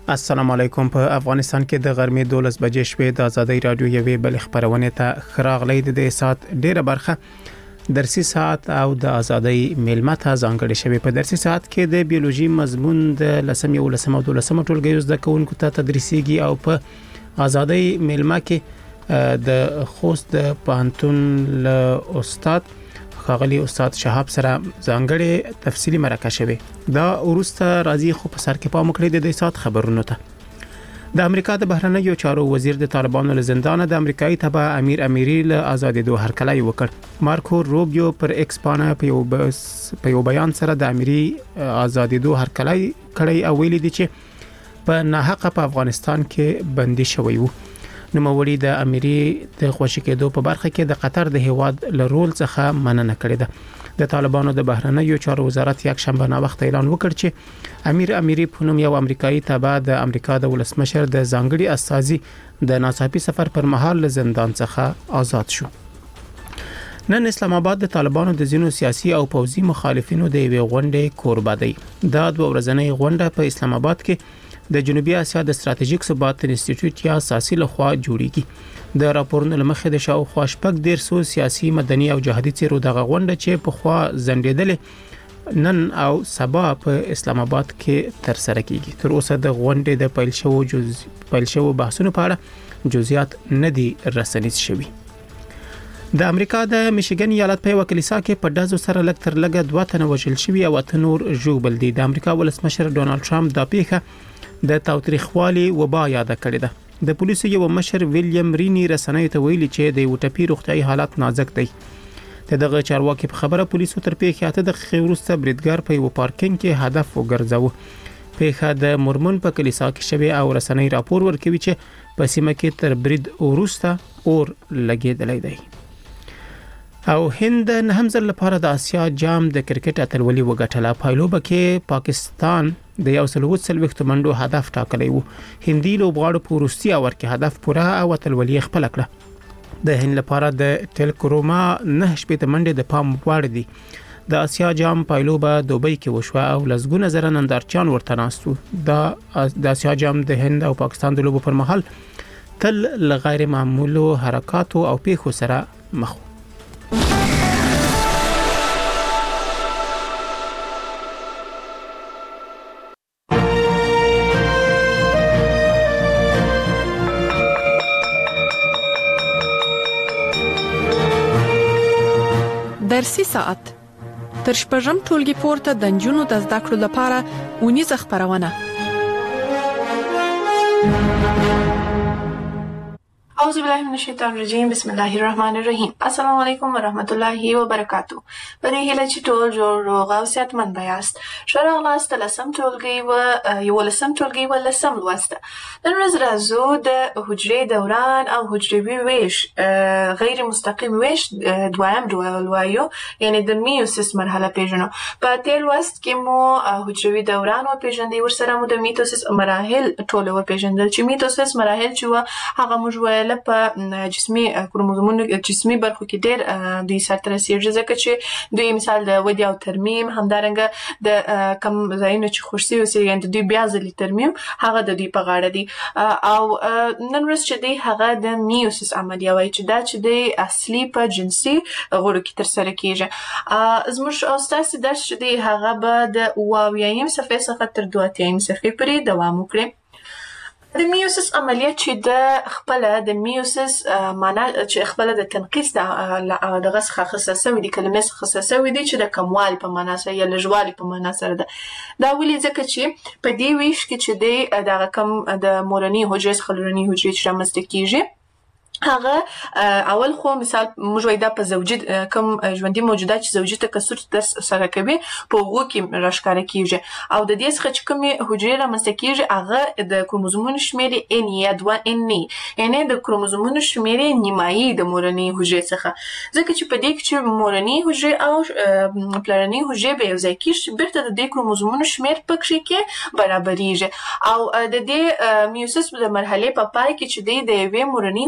السلام علیکم. په افغانستان کې د غرمې 12 بجې شپې د ازادي رادیو یوې بل خبرونه ته خراغلی د سات ډیره برخه درسي ساعت او د ازادي میلمه ته ځانګړي شوی. په درسي ساعت کې د بیولوژي مضمون د لسم او 12 ټولګي زده کوونکو ته تدریسيږي او په ازادي میلمه کې د خوست د پانتون له استاد خاغلی استاد شهاب سره ځانګړي تفصیلی مرکه شوی. دا ورسته راځي خو په سر کې پام کړی د سات خبرونو ته. د امریکا د بهرنیو چارو وزیر د طالبانو له زندان د امریکایي تبع امیر امیری له آزادېدو هرکلی وکړ. مارکو روبیو پر ایکس باندې په یو بیان سره د امیری آزادېدو هرکلی کړی او ویلي دي چې په ناحقه په افغانستان کې بندي شوی وو. نوموړي د امیری د خوشی کېدو په برخه کې د قطر د هیواد له رول څخه مننه کړې ده. د طالبانو د بهرنیو چارو وزارت یک شنبه نا وخت اعلان وکړ چې امیر امیری په نوم یو امریکایي تابع د امریکا د ولسمشر د ځانګړي استازي د ناڅاپي سفر پر مهال له زندان څخه آزاد شو. نن اسلام آباد د طالبانو د ځینو سیاسي او پوځي مخالفینو د یوې غونډې کوربه دی. دا دوه ورځنۍ غونډه په اسلام آباد کې د جنوبي اسیا د ستراتیژیک ثبات انسټیټیوټ یا ساسي لخوا جوړیږي. د راپورونو لمخې د شاوخوا شپږ ډیر سیاسي مدني او جهادي څیرو دغه غونډه چې په خوا زندېدل نن او سبا په اسلام آباد کې تر سره کیږي. تر اوسه د غونډې د پیل شوو بحثونو په اړه جزئیات نه دي رسنیز شوي. د امریکا د میشیګن ایالت په وکیلیسا کې په دازو سره لږ تر لږه 2 تنه وژل شوي او 8 نور ژوبل دي. د امریکا ولسمشر ډونالد ټرمپ د پیښه د تاوتریخوالي وبا یاد کړی ده. د پولیسو یو مشر ویلیام رینی رسنیو ته ویلي چې د وټپی روغتيایي حالت نازک دی. دغه چارواکي په خبره پولیسو تر پیښه اته د خیروسته بریدګر په یو پارکینګ کې هدف وګرځاوه. پیښه د مورمون په کلیسا کې شوه او رسنۍ راپور ورکوي چې په سیمه کې تر برید وروسته اور لګیدلی دی. او هند نه هم ځل لپاره د آسیا جام د کرکټ اتلولي وګټله. پایلوبه کې پاکستان د 140 منډو هدف ټاکلی وو. هندي لوبغاړو په وروستي اور کې هدف پوره او اتلولي خپل کړه. د هند لپاره د ټلکروما 9 منډې د پام وړ دي. د آسیا جام پایلوبه دوبۍ کې وشوه او لزګونه زره نندارچیان ورته ناستو. د آسیا جام د هند او پاکستان د لوبو پر مهال تل غیر معمولو حرکاتو او پیښو سره مخ. درسي ساعت تر شپږم ټولګي پورته د نجونو د زده کړو لپاره اونیزه خبرونه. اعوذ بالله من الشیطان الرجیم. بسم الله الرحمن الرحیم. السلام علیکم ورحمت الله وبرکاتہ. په دې هیله چې ټول جوړ روغ او صحتمند یاست. ښه راغلاست لسم ټولګي و لسم لوست. نن ورځ راځو د حجرې دوران او حجروي ویش غیر مستقیم ویش دویم ډول وایو، یعنی د میوسیس مرحله پیژنو. په تیر لوست کې مو حجروي دوران او پیژندې ورسره مو د میوسیس مراحل ټول ور پیژندل. چې میوسیس مراحل چې هغه موږ ویل په جسمي کروموزومونو جسمي برخو کې ډېر دوی سره رسیږي، ځکه چې دوی مثال د ودی او ترمیم همدارنګه د کم ځایونو چې خوشي اوسېږي د دوی بیا ځلې ترمیم هغه د دوی په غاړه دي. او نن ورځ چې دی هغه د میوسیس عملیه وایي چې دا چې دی اصلي په جنسي غړو کې تر سره کیږي. زموږ او ستاسو درس چې دی هغه به د اوویایم صفحې څخه تر 2 صفحې پورې دوام وکړي. د میوسیس عملیه چې د خپل د میوسیس معنا چې خپل د تنقیص دغه څخه خصصه وي، د کلمې څخه خصصه وي چې د کموال په معنا سره یا لږوالي په معنا سره ده. دا ولې ځکه چې په دې ویش کې چې د دغه کم د مورني حجرې څخه لورني حجرې چې رامنځته کیږي هغه اول خو مثال موږ وایو دا په زوجي کوم ژوندۍ موجودات چې زوجي تکثر سره کوي په هغو کې راښکاره کیږي. او د دې څخه چې کومې حجرې رامنځته کیږي هغه د کروموزومونو شمېر ان یا 2 ان، یعنی د کروموزومونو شمېر نیمایي د مورنۍ حجرې څخه، ځکه چې په دې کې چې مورنۍ حجرې او پلرنۍ حجرې به یو ځای کیږي بیرته د دې کروموزومونو شمېر پکې کې برابرېږي. او د دې میوسیس د مرحلې په پای کې چې د یوې مورنۍ حجرې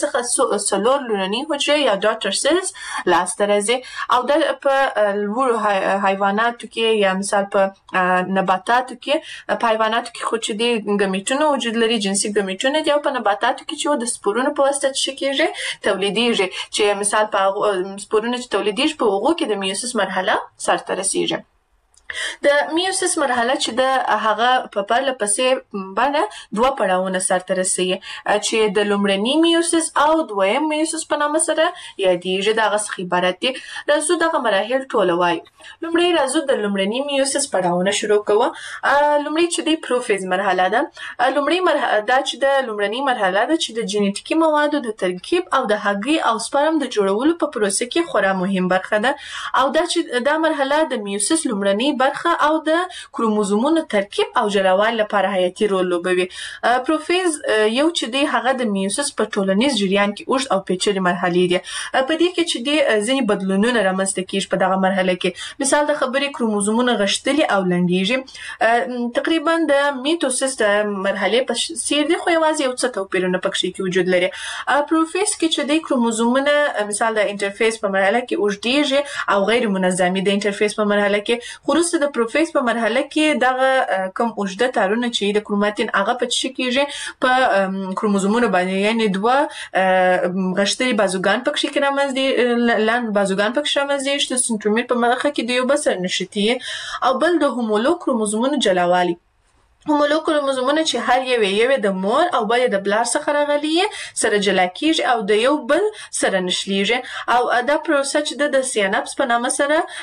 څخه څلور لومړني حجرې یا ډاټر سیلز لاسته راځي او د په لوړو حیواناتو کې یا مثال په نباتاتو کې په حیواناتو کې خو چې د ګمیټونو وجود لري جنسي ګمیټونه دي او په نباتاتو کې چې د سپورونو په واسطه څه کېږي تولیدېږي چې مثال په سپورونه چې تولیدېږي په هغو کې د میوسیس مرحله سرته رسیږي. د میوسیس مرحله چې د هغه په پرله پسې باندې دوه پړاوونه سرته رسوي چې د لومړني میوسیس او دویم میوسیس په نامه سره یادېږي. د هغه څخه عبارت دي. راځو دغه مراحل ټوله وایو. لومړی راځو د لومړني میوسیس پړاوونه شروع کوو. لومړی چې د پروفیز مرحله ده. لومړی مرحله دا چې د لومړني مرحله ده چې د جینیټیکي موادو د ترکیب او د هګۍ او سپرم د جوړولو په پروسه کې خورا مهم برخه ده او دا چې دا مرحله د میوسیس لومړني برخه او د کروموزومونو ترکیب او جلاوالي لپاره حیاتي رول لوبوي. پروفیز یو چې دی هغه د میوسیس په ټولنیز جریان کې اوږد او پیچلې مرحلې دي. په دې کې چې د ځینې بدلونونه رامنځته کیږي په دغه مرحله کې. مثال د خبرې کروموزومونه غښتلي او لنډیږي. تقریبا د میټوسیس د مرحلې په څیر دي خو یوازې یو څه توپیرونه پکې کې وجود لري. پروفیز کې چې د کروموزومونه مثال د انټرفیس په مرحله کې اوږدیږي او غیر منظمي د انټرفیس په مرحله کې. خو وروسته د پروفیز په مرحله کې دغه کم اوږده تارونه چې د کروماتین هغه په څه کېږي په کروموزومونو باندې یعنی دوه غښتلي بازوګان پکې کې رامنځته لاندې بازوګان پکې رامنځته چې سنترومیر په مخه کې د یو بل سره نښتي او بل د هومولو کروموزومونو جلاوالي. هومولو کروموزومونه چې هر یو د مور او بل د بلار څخه راغلي سره جلا کیږي او د یو بل سره نښلیږي او دا پروسه چې د سیناپس په نامه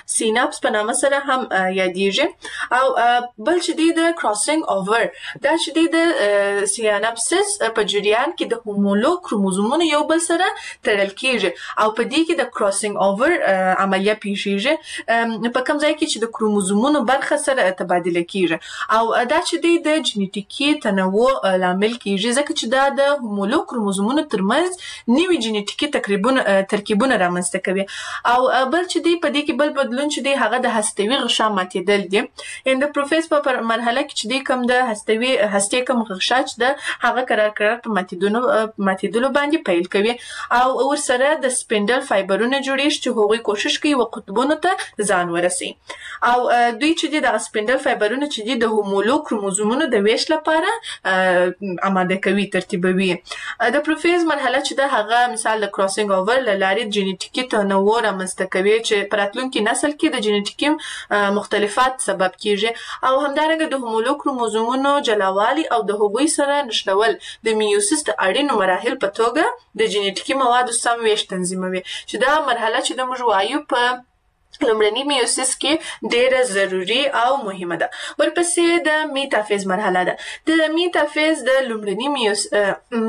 سره هم یادېږي او بل چې د کراسینګ اوور دا چې د سیناپسس په جریان کې د هومولو کروموزومونه یو بل سره تړل کیږي او په دې کې د کراسینګ اوور عملیه پیښیږي په کوم ځای کې چې د کروموزومونو برخه سره تبادله کیږي او دا چې د جینیټیکي تنوع لامل کیږي ځکه چې دا د هومولو کروموزومونو ترمنځ نوي جینیټیکي ترکیبونه رامنځته کوي او بل چې دی په دې کې بل بدلون چې دی هغه د هستوي غشا ماتېدل دي. ان د پروفیز په مرحله کې چې دی کوم د هستې کوم غشا چې ده هغه قرار په ماتېدلو باندې پیل کوي او ورسره د سپینډل فایبرونه جوړیږي چې هغوی کوشش کوي و قطبونو ته ځان ورسي او دوی چې دی د سپینډل فایبرونه چې دی د هومولو کروموزومونو د ویش لپاره آماده کوي ترتیبوي. د پروفیز مرحله چې د هغه مثال د کراسینګ اوور له لارې جینیټیکي تنوع رامنځته کوي چې په راتلونکي نسل کې د جینیټیکي مختلفات سبب کیږي او همدارنګه د هومولو کروموزومونو جلاوالي او د هغوی سره نښلول د میوسیس د اړینو مراحل په توګه د جینیټیکي موادو سم ویش تنظیموي چې دا مرحله چې د موږ وایو په لومړني میوسیس کې ډیره ضروري او مهمه ده. ورپسې د میټافیز مرحله ده. د میټافیز د لومړني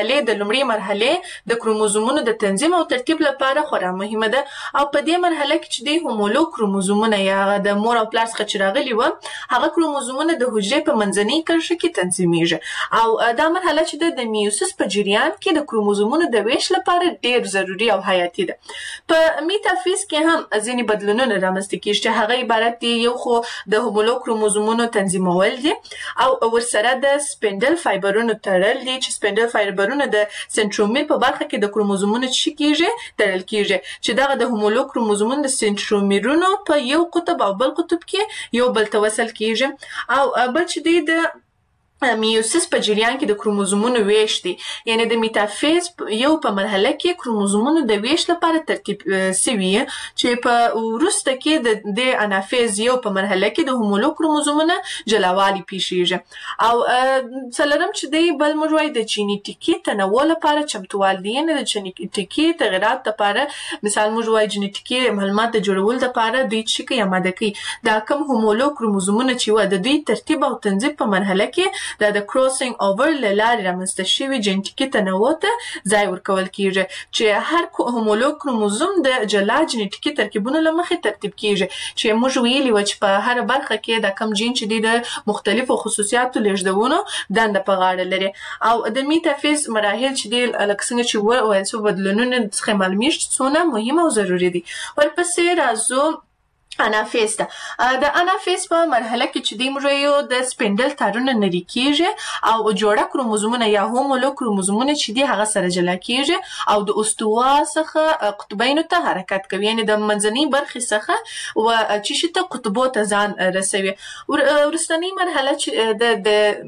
مرحله د کروموزومونو د تنظیم او ترتیب لپاره خورا مهمه ده او په دې مرحله کې چې د هومولو کروموزومونه یا د مور او پلار څخه چې راغلي و هغه کروموزومونه د حجرې په منځنۍ کرښه کې تنظیمیږي او دا مرحله چې د میوسیس په جریان کې د کروموزومونو د ویش لپاره ډیر ضروري او حیاتي ده. په میټافیز کې هم ځینې بدلونونه رامنځته کیږي چې هغه عبارت دي یو خو د هومولو کروموزومونو تنظیمول دي او ورسره د سپینډل فایبرونو تړل دي چې سپینډل فایبرونه د سنترومیر په برخه کې د کروموزومونو کیږي تړل کیږي چې دغه د هومولو کروموزومونو د سنترومیرونو په یو قطب او بل قطب کې یو بل ته وصل کیږي او بل چې د میوسیس په جریان کې د کروموزومونو ویش دي یعنی د میټافیز یو په مرحله کې کروموزومونو د ویش لپاره ترتیب سوي چې په وروسته کې د انافیز یو په مرحله کې د هومولو کروموزومونو جلاوالي پیښیږي او څلورم چې دی بل موږ وایو د جینیټیکي تنوع لپاره چمتووال دي یعنی د جینیټیکي تغیرات لپاره مثال موږ وایو جینیټیکي معلومات د جوړولو لپاره دوی چې کوي آماده کوي دا کوم هومولو کروموزومونه چې و د دوی ترتیب او تنظیم په مرحله کې د کراسینګ اوور له لارې رامنځته شوي جینیټیکي تنوع ته ځای ورکول کیږي چې هر هومولو کروموزوم د جلا جینیټیکي ترکیبونو له مخې ترتیب کیږي چې موږ ویلي و چې په هر برخه کې د کم جین چې د مختلفو خصوصیاتو لیږدونو دنده په غاړه لري او د میټافیز مراحل چې د لکه څنګه چې وایي څو بدلونونه څخه معلومیږي څونه مهم او ضروري دي. ورپسې راځو انافیز ده د انافیز په مرحله کې چې دی موږ یو د سپینډل تارونه نری کیږي او جوړه کروموزومونه یا هومولو کروموزومونه چې دی هغه سره جلا کیږي او د استوا څخه قطبینو ته حرکت کوي یعنی د منځنۍ برخې څخه و چې شته قطبو ته ځان رسوي ورستنی مرحله چې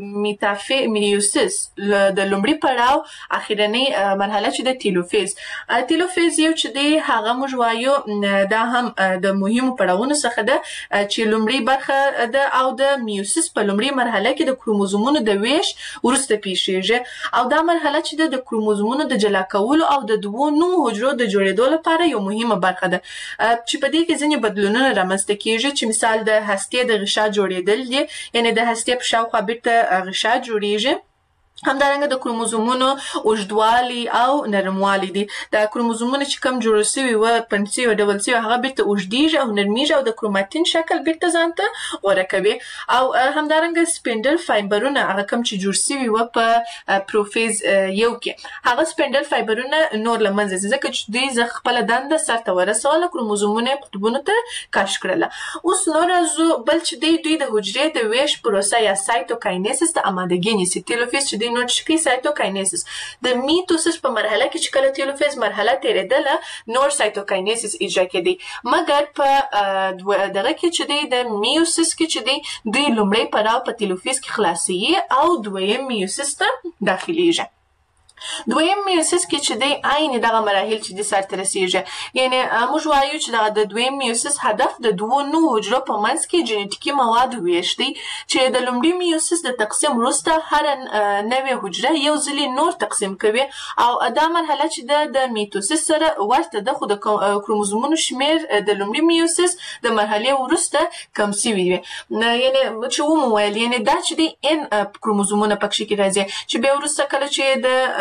د میوسیس د لومړي پړاو اخیرنی مرحله چې د تیلوفیز یو چې دی هغه موږ وایو دا هم د مهمو پړاو څخه ده چې لومړی برخه ده او د میوسیس په لومړی مرحله کې د کروموزومونو د ویش وروسته پیښیږي او دا مرحله چې د کروموزومونو د جلا کولو او د دوو نوو حجرو د جوړېدو لپاره یو مهمه برخه ده چې په دې کې ځینې بدلونونه رامنځته کیږي چې مثال د هستې د غشا جوړېدل دي یعنی د هستې په شاوخوا بیرته غشا جوړیږي همدارنګه د کروموزومونو اوږدوالي او نرموالي دي د کروموزومونو چې کم جوړ شوي و پنسي او ډبل سي هغه بیرته اوږدیږي او نرمیږي او د کروماتین شکل بیرته ځانته غوره کوي او همدارنګه سپینډل فایبرونه هغه کم چې جوړ شوي و په پروفیز یو کې هغه سپینډل فایبرونه نور له منځه ځي ځکه چې دوی خپله دنده سرته ورسوله کروموزومونه یې قطبونو ته کش کړله اوس نور بل چې دوی د حجرې د ویش پروسه یا سایتوکاینیسس د امادګي نیسي تیلوفیز چې نوټ شکی سایتوکاینیسس د میټوسس په مرحله کې چې کله تیلوفیز مرحله تیریدله نور سایتوکاینیسس اجرا کېدی مګر په دغه کې چې دی د میوسیس کې چې دی دوی لومړی پړاو په تیلوفیز کې خلاصي او دویم میوسیس ته داخليږي دویم میوسیس کې چې دی عین دغه مراحل چې د سرته رسیږي یعنی موږ وایو چې دغه د دویم میوسیس هدف د دوو نوو حجرو په منځ کې جنیټیکي مواد ویش دی چې د لومړي میوسیس د تقسیم وروسته هر نوې حجره یو ځلې نور تقسیم کوي او دا مرحله چې د میټوسیس سره ورته ده خو د کروموزومونو شمیر د لومړي میوسیس د مرحلې وروسته کم شوی وي یعنی چې ومویل یعنی دا چې دی ان کروموزومونه پکې کې راځي چې بیا وروسته کله چې د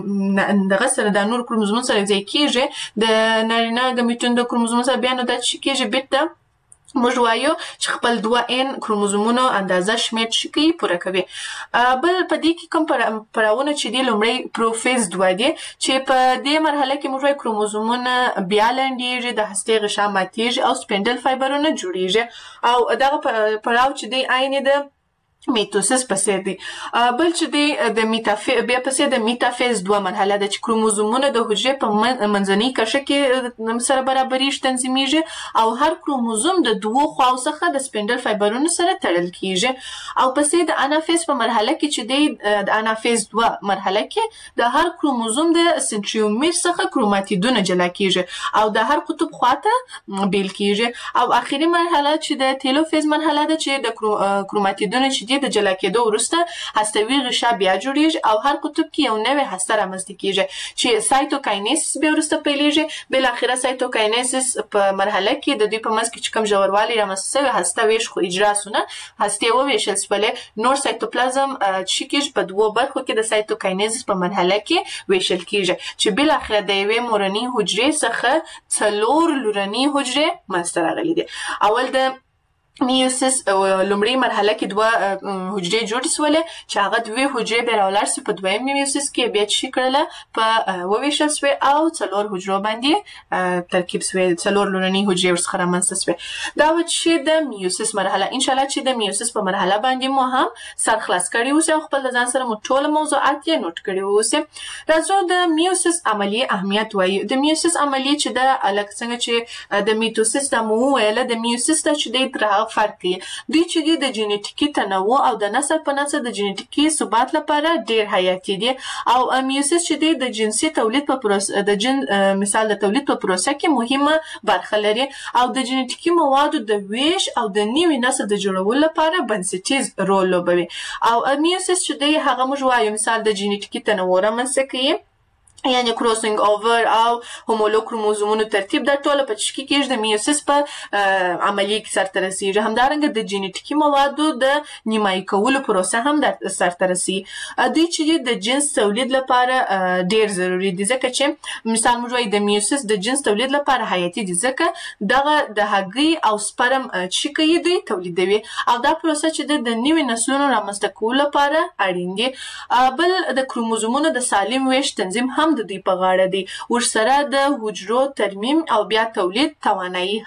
دغه سره د نور کروموزومونو سره ځای کېږي د نارینه ګمیټون د کروموزوم سره بیا نو دا چې کېږي بیرته موږ وایو چې خپل 2n کروموزومونو اندازه شمیر شي پوره کوي بل په دې کې کوم پړاوونه چې دی لومړی پروفیز 2 دی چې په دې مرحله کې موږ وایو کروموزومونه بیا لنډیږي د هستې غشا ماتیږي او سپینډل فایبرونه جوړیږي او دغه پړاو چې دی عین د میټوسیس پسې دی بل چې دی د بیا پسې د میټافیز 2 مرحله ده چې کروموزومونه د حجرې په منځنۍ کرښه کې سره برابرېږي تنظیمیږي او هر کروموزوم د دوو خواو څخه د سپینډل فایبرونو سره تړل کیږي او پسې د انافیز په مرحله کې چې دی د انافیز 2 مرحله کې د هر کروموزوم د سنټریومیر څخه کروماتیدونه جلا کیږي او د هر قطب خواته بیل کیږي او اخیری مرحله چې د تیلوفیز مرحله ده چې د کروماتیدونه چې د جلا کېدو وروسته هستوي غشا بیا جوړیږي او هر قطب کې یو نوې هسته رامنځته کیږي چې سایتوکاینیسس بیا وروسته پیلېږي بل اخره سایتوکاینیسس په مرحله کې د دوی په منځ کې چې کوم ژوروالي رامنځته شوی هسته ویش خو اجرا سونه هستې وویشل شولې نور سایتوپلازم چې کېږي په دوو برخو کې د سایتوکاینیسس په مرحله کې ویشل کېږي چې بل اخره د یوې مورنۍ حجرې څخه 4 لورنۍ حجرې منځته راغلي دي اول د میوسیس لومړی مرحله کې 2 حجرې جوړې شولې چې هغه 2 حجرې بیا راولاړ شي په دویم میوسیس کې بیا چې کړله په وویشل شوې او 4 حجرو باندې ترکیب شوې 4 لورنۍ حجرې ورڅخه رامنځته شوې دا و چې د میوسیس مرحله ان شاء الله چې د میوسیس په مرحله باندې مو هم سر خلاص کړی اوسه او خپل ځان سره مو ټول موضوعات یې نوٹ کړی اوسه راځو د میوسیس عملیه اهمیت وایي د میوسیس عملیه چې د الک څنګه چې د میټوسیس د مو ویل د میوسیس ته چې د فرق دی دوی چې د جنیټیکي تنوع او د نسل په نسل د جنیټیکي ثبات لپاره ډیر حیاتي دي او میوسیس چې د جنسي تولید په پروسه د مثال د تولید په پروسه کې مهمه برخه لري او د جنیټیکي موادو د ویش او د نوي نسل د جوړولو لپاره بنسټیز رول لوبوي او میوسیس چې د هغه موږ وایو مثال د جنیټیکي تنوع رامنځته کوي یعنی کروسینګ اوور او هومولو کروموزومونو ترتیب د ټوله په تشکیل کې د میوسیس په عملیه کې سرته رسیږي همدارنګه د جنیټیکي موادو د نیمایي کولو پروسه هم د سرته رسیږي دوی چې د جنس تولید لپاره ډیر ضروری دي ځکه چې مثال موږ وایو د میوسیس د جنس تولید لپاره حیاتي دي ځکه دغه د هګۍ او سپرم چې کوي دوی تولیدوي او دا پروسه چې د نوي نسلونو رامنځته کولو لپاره اړین دي بل د کروموزومونو د سالم ویش تنظیم هم د دوی په غاړه دی ورسره د حجرو ترمیم او بیا تولید توانایي هم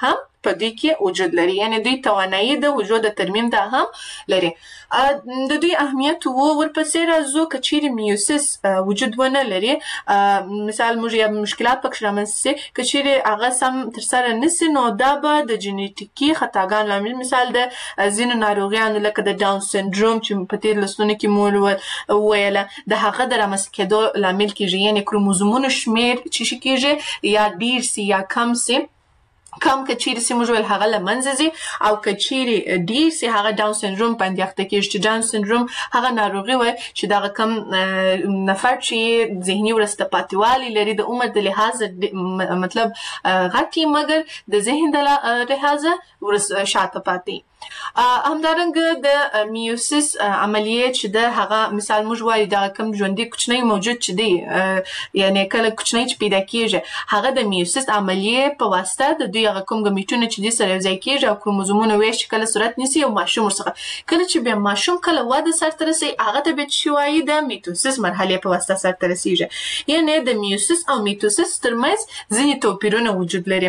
په دې کې وجود لري، یعنی دوی توانایي د حجرو د ترمیم دا هم لري. د دوی اهمیت ورپسې راځو که چیرې میوسیس وجود ونه لري، مثال موږ یا مشکلات پکې رامنځته شي، که چیرې هغه سم ترسره نشي نو دا به د جینیټیکي خطاګانو لامل، مثال د ځینو ناروغیانو لکه د ډاون سنډروم چې په تېر لوستونو کې مو وویله د هغه د رامنځته کېدو لامل کېږي، یعنې کروموزومونو شمېر چې شي کېږي یا ډېر سي یا کم سي. کم که چیرې سي موږ ویل هغه له منځه ځي، او که چیرې ډېر سي هغه ډاون سنډروم باندې اخته کېږي چې ډاون سنډروم هغه ناروغي وایي چې دغه کم نفر چې ذهني وروسته پاتې لري د عمر د لحاظه مطلب غټ مګر د ذهن د لحاظه شاته پاتې. همدارنګه د میوسیس عملیه چې د هغه مثال موږ وایو دغه کم ژوندي کوچنی موجود چې دی، یعنی کله کوچنی چې پیدا کېږي هغه د میوسیس عملیه په واسطه د دوی هغه کوم ګمیټونه چې دي سره یوځای کېږي او کروموزومونه ویش چې کله صورت نیسي او ماشوم ورڅخه کله چې بیا ماشوم کله واده سرته رسي هغه ته بیا چې وایي د میټوسیس مرحلې په واسطه سرته رسیږي. یعنی د میوسیس او میټوسیس ترمنځ ځینې توپیرونه وجود لري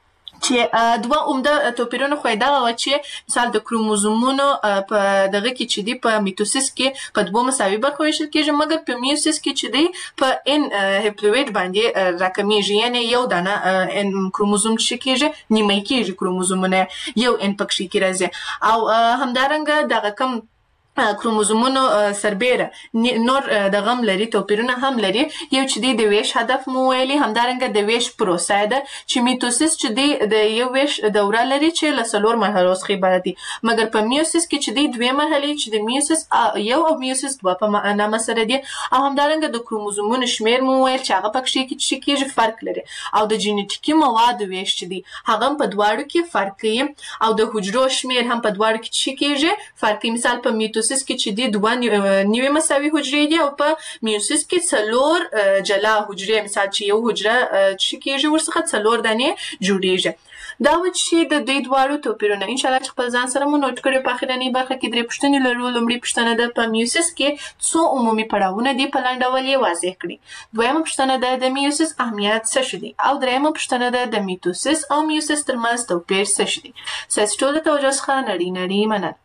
چې دوه عمده توپیرونه خو یې دغه وه چې مثال د کروموزومونو په دغه کې چې دي په میټوسیس کې په دوه مساوي برخو ویشل کېږي، مګر په میوسیس کې چې دی په ان هپلوئید باندې راکمیږي، یعنې یو دانه ان کروموزوم چې کېږي نیمه کېږي کروموزومونه یو ان پکښې کې راځي. او همدارنګه دغه کم کروموزومونو سربیره نور د غم لري توپیرونه هم لري، یو چې دی د ویش هدف مو ویلي، همدارنګه د ویش پروسه ده چې میټوسیس چې دی د یو ویش دوره لري چې له 4 مرحلو څخه عبارت دي، مګر په میوسیس کې چې دی 2 مرحلې چې د میوسیس یو او میوسیس 2 په نامه سره دي، او همدارنګه د کروموزومونو شمیر مو ویل چې هغه پکښې کې کېږي فرق لري، او د جینیټیکي موادو ویش چې دی هغه هم په دواړو کې فرق کوي، او د حجرو شمیر هم په دواړو کې کېږي فرق کوي. مثال په میټوسیس کې چې دی 2 نیوې مساوي حجرې دي او په میوسیس کې 4 جلا حجرې، مثال چې یو حجره چې کېږي ورڅخه 4 دانې جوړېږي. دا و چې د دوی دواړو توپیرونه ان شاء الله چې خپل ځان سره مو نوټ کړئ. په اخرنۍ برخه کې 3 پوښتنې لرو. لومړۍ پوښتنه ده په میوسیس کې څو عمومي پړاوونه دي، په لنډ ډول یې واضح کړئ. دویمه پوښتنه ده د میوسیس اهمیت څه شی دی، او دریمه پوښتنه ده د میټوسیس او میوسیس ترمنځ توپیر څه شی دی. ستاسو ټولو توجه څخه نړۍ مننه.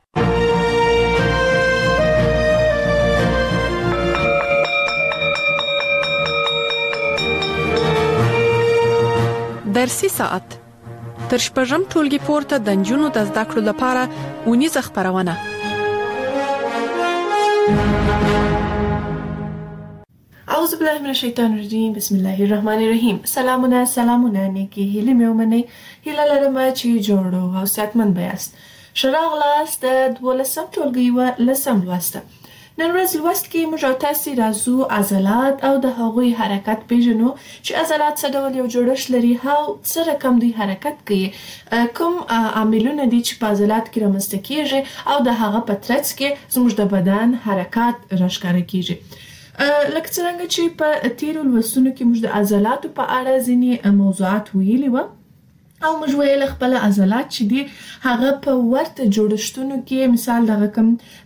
درسي ساعت تر شپږم ټولګي پورته د نجونو د زده کړو لپاره اونیزه خپرونه. اعوذ بالله من الشیطان الرجیم، بسم الله الرحمن الرحیم. سلامونه نیکی هیله مې ومنئ. هیله لرم چې جوړ او صحتمند بیاست. ښه راغلاست د 12م ټولګي لسم لوست. نن ورځ لوست کې موږ تاسو راځو عضلات او د هغوی حرکت پیژنو چې عضلات څه ډول یو جوړښت لري او څه رقم دوی حرکت کوي، کوم عاملونه دي چې په عضلات کې رامنځته کېږي او د هغه په ترڅ کې زموږ د بدن حرکات راښکاره کېږي. لکه څرنګه چې په تیرو لوستونو کې موږ د عضلاتو په اړه ځینې موضوعات ویلي وو، او موږ ویل خپل عضلات چې دي هغه په ورته جوړښتونو کې مثال دغه کوم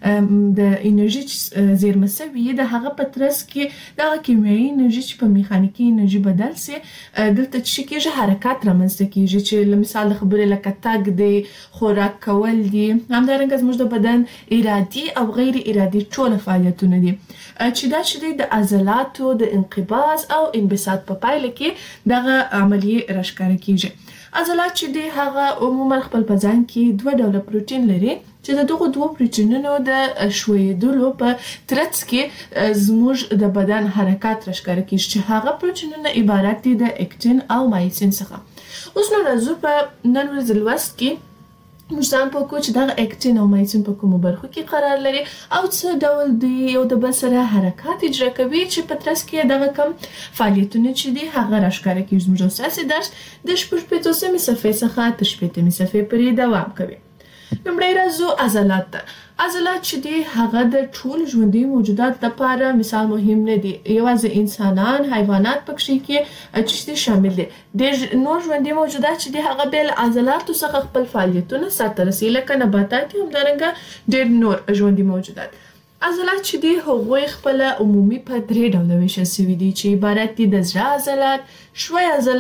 د انرژي زیرمه شوی د هغه په ترڅ کې دغه کیمیاوي انرژي چې په میخانیکي انرژي بدل سي دلته چې کېږي حرکات رامنځته کېږي، چې مثال د خبرې لکه تګ دی، خوراک کول دي، همدارنګه زموږ د بدن ارادي او غیر ارادي ټول فعالیتونه دي چې دا چې د عضلاتو د انقباض او انبساط په پایله کې دغه عملیه راښکاره کېږي. عضلات چې دی هغه عموما خپل په ځان کې 2 ډوله پروتین لري چې د دغه 2 پروتینونو د ښویېدلو په ترڅ کې زموږ د بدن حرکات راښکاره کېږي، چې هغه پروتینونه عبارت دي د اکټین او مایسین څخه. اوس نو راځو په نن ورځ لوست کې موږ ځان پوهکو چې دغه اکټین او مایسین په کومو برخو کې قرار لري او څه ډول دوی یو د بل سره حرکات اجرا کوي چې په ترڅ کې دغه کم فعالیتونه چې دي هغه راښکاره کېږي. زموږ ستاسې درس د 45مې صفحې څخه تر 60مې صفحې پورې دوام کوي. لومړی راځو عضلات ته. عضلات چې دي هغه د ټول ژوندي موجودات لپاره مثال مهم نه دي، یوازې انسانان، حیوانات پکښې کې چې شامل دي. ډېر نور ژوندي موجودات چې دي هغه بیا له عضلاتو څخه خپل فعالیتونه سرته رسوي، لکه نباتات، همدارنګه ډېر نور ژوندي موجودات. عضلات چې دي هغوی خپله عمومي په 3 ډوله ویشل سوي دي چې عبارت دي د زړه عضلات، ښوی عضلات